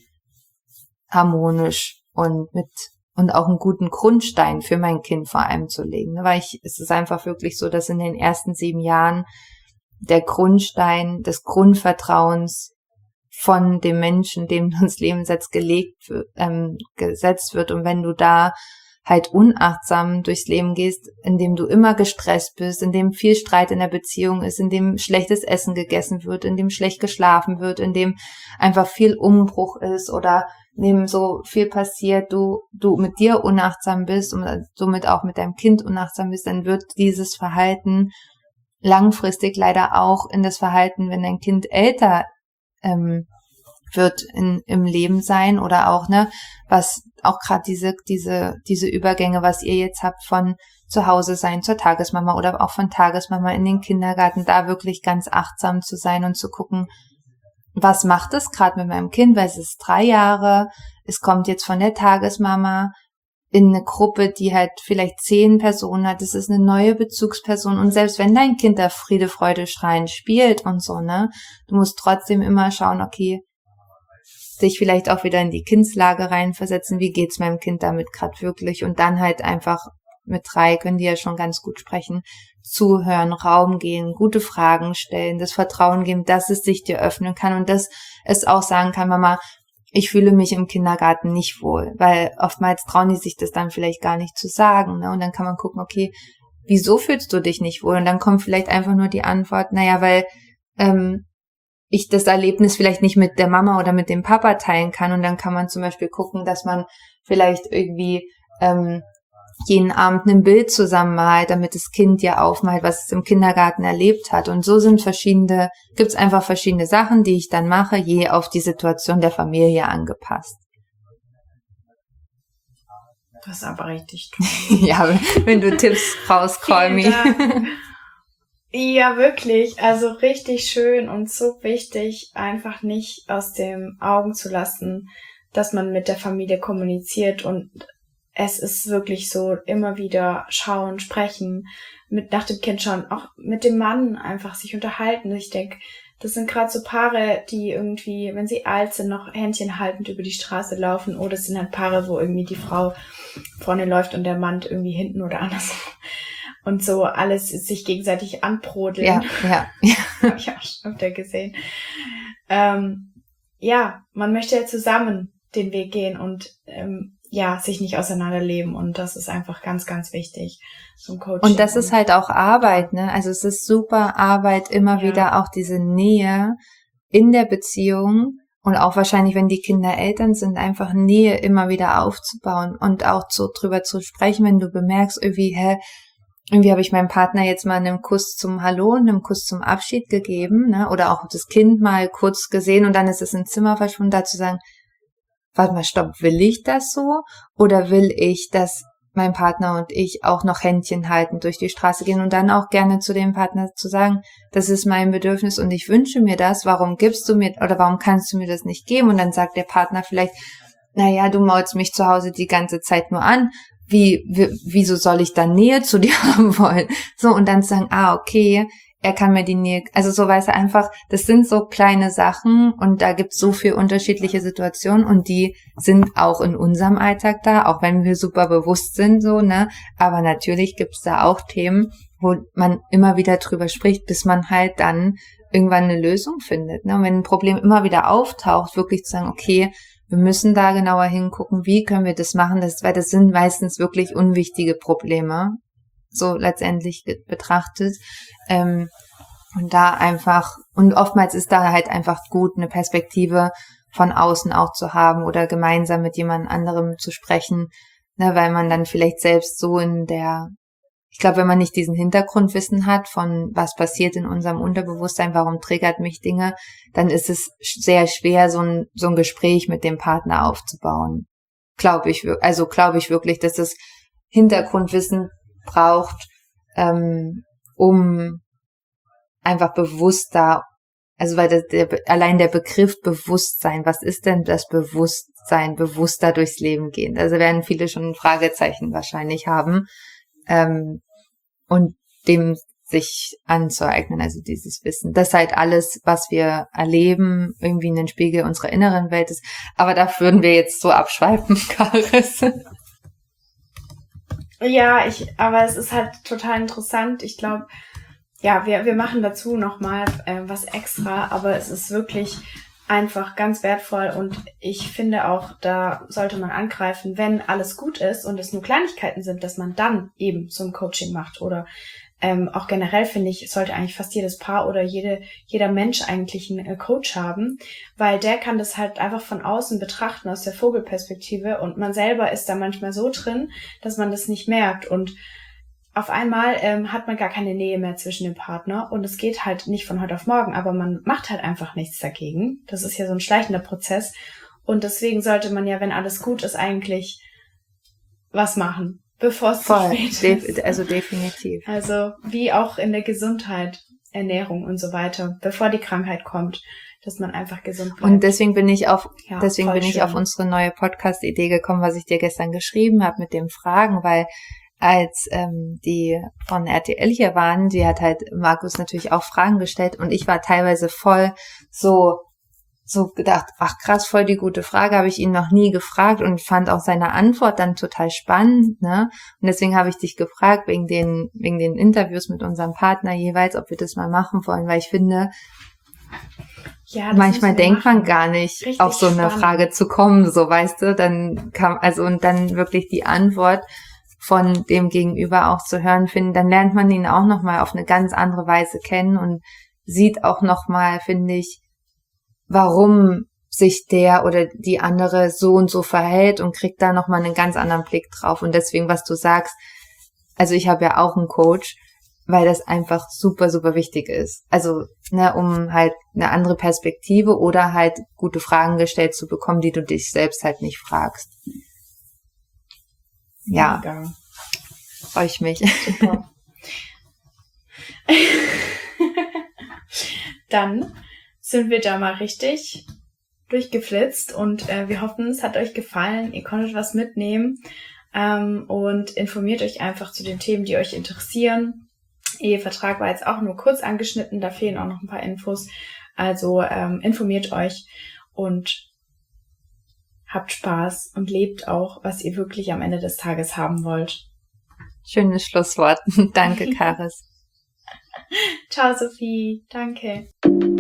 harmonisch und auch einen guten Grundstein für mein Kind vor allem zu legen. Weil es ist einfach wirklich so, dass in den ersten 7 Jahren der Grundstein des Grundvertrauens von dem Menschen, dem du ins Leben setzt, gesetzt wird. Und wenn du da halt unachtsam durchs Leben gehst, indem du immer gestresst bist, indem viel Streit in der Beziehung ist, indem schlechtes Essen gegessen wird, indem schlecht geschlafen wird, indem einfach viel Umbruch ist oder indem so viel passiert, du mit dir unachtsam bist und somit auch mit deinem Kind unachtsam bist, dann wird dieses Verhalten langfristig leider auch in das Verhalten, wenn dein Kind älter wird im Leben sein oder auch, was auch gerade diese Übergänge, was ihr jetzt habt von zu Hause sein zur Tagesmama oder auch von Tagesmama in den Kindergarten, da wirklich ganz achtsam zu sein und zu gucken, was macht es gerade mit meinem Kind, weil es ist 3 Jahre, es kommt jetzt von der Tagesmama in eine Gruppe, die halt vielleicht 10 Personen hat, es ist eine neue Bezugsperson und selbst wenn dein Kind da Friede, Freude, Schreien spielt und so, du musst trotzdem immer schauen, okay, sich vielleicht auch wieder in die Kindslage reinversetzen, wie geht's meinem Kind damit gerade wirklich und dann halt einfach mit 3 können die ja schon ganz gut sprechen, zuhören, Raum gehen, gute Fragen stellen, das Vertrauen geben, dass es sich dir öffnen kann und dass es auch sagen kann, Mama, ich fühle mich im Kindergarten nicht wohl, weil oftmals trauen die sich das dann vielleicht gar nicht zu sagen, und dann kann man gucken, okay, wieso fühlst du dich nicht wohl? Und dann kommt vielleicht einfach nur die Antwort, weil ich das Erlebnis vielleicht nicht mit der Mama oder mit dem Papa teilen kann und dann kann man zum Beispiel gucken, dass man vielleicht irgendwie jeden Abend ein Bild zusammenmalt, damit das Kind ja aufmalt, was es im Kindergarten erlebt hat. Und so gibt's einfach verschiedene Sachen, die ich dann mache, je auf die Situation der Familie angepasst. Das ist aber richtig toll. Ja, wenn du Tipps brauchst, call me. Ja, wirklich. Also richtig schön und so wichtig, einfach nicht aus den Augen zu lassen, dass man mit der Familie kommuniziert und es ist wirklich so, immer wieder schauen, sprechen, nach dem Kind schauen, auch mit dem Mann einfach sich unterhalten. Ich denke, das sind gerade so Paare, die irgendwie, wenn sie alt sind, noch Händchen haltend über die Straße laufen, oder es sind halt Paare, wo irgendwie die Frau vorne läuft und der Mann irgendwie hinten oder andersrum. Und so alles sich gegenseitig anbrodeln. Ja. Habe ich auch schon öfter gesehen. Ja, man möchte ja zusammen den Weg gehen und sich nicht auseinanderleben. Und das ist einfach ganz, ganz wichtig, so ein Coaching. Und das ist halt auch Arbeit, ne? Also es ist super Arbeit, immer wieder auch diese Nähe in der Beziehung und auch wahrscheinlich, wenn die Kinder Eltern sind, einfach Nähe immer wieder aufzubauen und auch drüber zu sprechen, wenn du bemerkst, irgendwie habe ich meinem Partner jetzt mal einen Kuss zum Hallo und einen Kuss zum Abschied gegeben, ne? Oder auch das Kind mal kurz gesehen und dann ist es ins Zimmer verschwunden, da zu sagen, warte mal, stopp, will ich das so? Oder will ich, dass mein Partner und ich auch noch Händchen halten durch die Straße gehen und dann auch gerne zu dem Partner zu sagen, das ist mein Bedürfnis und ich wünsche mir das, warum gibst du mir oder warum kannst du mir das nicht geben? Und dann sagt der Partner vielleicht, naja, du maulst mich zu Hause die ganze Zeit nur an, wieso soll ich dann Nähe zu dir haben wollen? So, und dann zu sagen, okay, er kann mir die Nähe, also so weiß er einfach, das sind so kleine Sachen und da gibt's so viel unterschiedliche Situationen und die sind auch in unserem Alltag da, auch wenn wir super bewusst sind, so, ne, aber natürlich gibt's da auch Themen, wo man immer wieder drüber spricht, bis man halt dann irgendwann eine Lösung findet, ne, und wenn ein Problem immer wieder auftaucht, wirklich zu sagen, okay, wir müssen da genauer hingucken, wie können wir das machen, weil das sind meistens wirklich unwichtige Probleme, so letztendlich betrachtet, und da einfach, und oftmals ist da halt einfach gut, eine Perspektive von außen auch zu haben oder gemeinsam mit jemand anderem zu sprechen, ne, weil man dann vielleicht selbst so ich glaube, wenn man nicht diesen Hintergrundwissen hat von was passiert in unserem Unterbewusstsein, warum triggert mich Dinge, dann ist es sehr schwer, so ein Gespräch mit dem Partner aufzubauen. Glaube ich wirklich, dass es Hintergrundwissen braucht, um einfach bewusster, also weil allein der Begriff Bewusstsein, was ist denn das Bewusstsein, bewusster durchs Leben gehen? Also werden viele schon ein Fragezeichen wahrscheinlich haben, und dem sich anzueignen, also dieses Wissen, dass halt alles, was wir erleben, irgendwie ein Spiegel unserer inneren Welt ist. Aber da würden wir jetzt so abschweifen, Karis. Ja, aber es ist halt total interessant. Ich glaube, ja, wir machen dazu nochmal was extra, aber es ist wirklich einfach ganz wertvoll und ich finde auch, da sollte man angreifen, wenn alles gut ist und es nur Kleinigkeiten sind, dass man dann eben so ein Coaching macht oder auch generell finde ich, sollte eigentlich fast jedes Paar oder jeder Mensch eigentlich einen Coach haben, weil der kann das halt einfach von außen betrachten, aus der Vogelperspektive und man selber ist da manchmal so drin, dass man das nicht merkt und auf einmal hat man gar keine Nähe mehr zwischen dem Partner und es geht halt nicht von heute auf morgen, aber man macht halt einfach nichts dagegen. Das ist ja so ein schleichender Prozess und deswegen sollte man ja, wenn alles gut ist, eigentlich was machen, bevor es zu spät ist. Also definitiv. Also wie auch in der Gesundheit, Ernährung und so weiter, bevor die Krankheit kommt, dass man einfach gesund bleibt. Und deswegen bin ich auf unsere neue Podcast-Idee gekommen, was ich dir gestern geschrieben habe mit den Fragen, weil als die von RTL hier waren, die hat halt Markus natürlich auch Fragen gestellt und ich war teilweise voll so gedacht, ach krass, voll die gute Frage, habe ich ihn noch nie gefragt und fand auch seine Antwort dann total spannend, ne? Und deswegen habe ich dich gefragt, wegen den Interviews mit unserem Partner jeweils, ob wir das mal machen wollen, weil ich finde, ja, manchmal denkt man gar nicht, richtig auf so eine spannend. Frage zu kommen, so weißt du, dann und dann wirklich die Antwort von dem Gegenüber auch zu hören, finden, dann lernt man ihn auch nochmal auf eine ganz andere Weise kennen und sieht auch nochmal, finde ich, warum sich der oder die andere so und so verhält und kriegt da nochmal einen ganz anderen Blick drauf. Und deswegen, was du sagst, also ich habe ja auch einen Coach, weil das einfach super, super wichtig ist. Also, ne, um halt eine andere Perspektive oder halt gute Fragen gestellt zu bekommen, die du dich selbst halt nicht fragst. Ja, freue ich mich. Super. Dann sind wir da mal richtig durchgeflitzt und wir hoffen, es hat euch gefallen. Ihr konntet was mitnehmen. und informiert euch einfach zu den Themen, die euch interessieren. Ehevertrag war jetzt auch nur kurz angeschnitten, da fehlen auch noch ein paar Infos. Also informiert euch und habt Spaß und lebt auch, was ihr wirklich am Ende des Tages haben wollt. Schönes Schlusswort. Danke, Karis. Ciao, Sophie. Danke.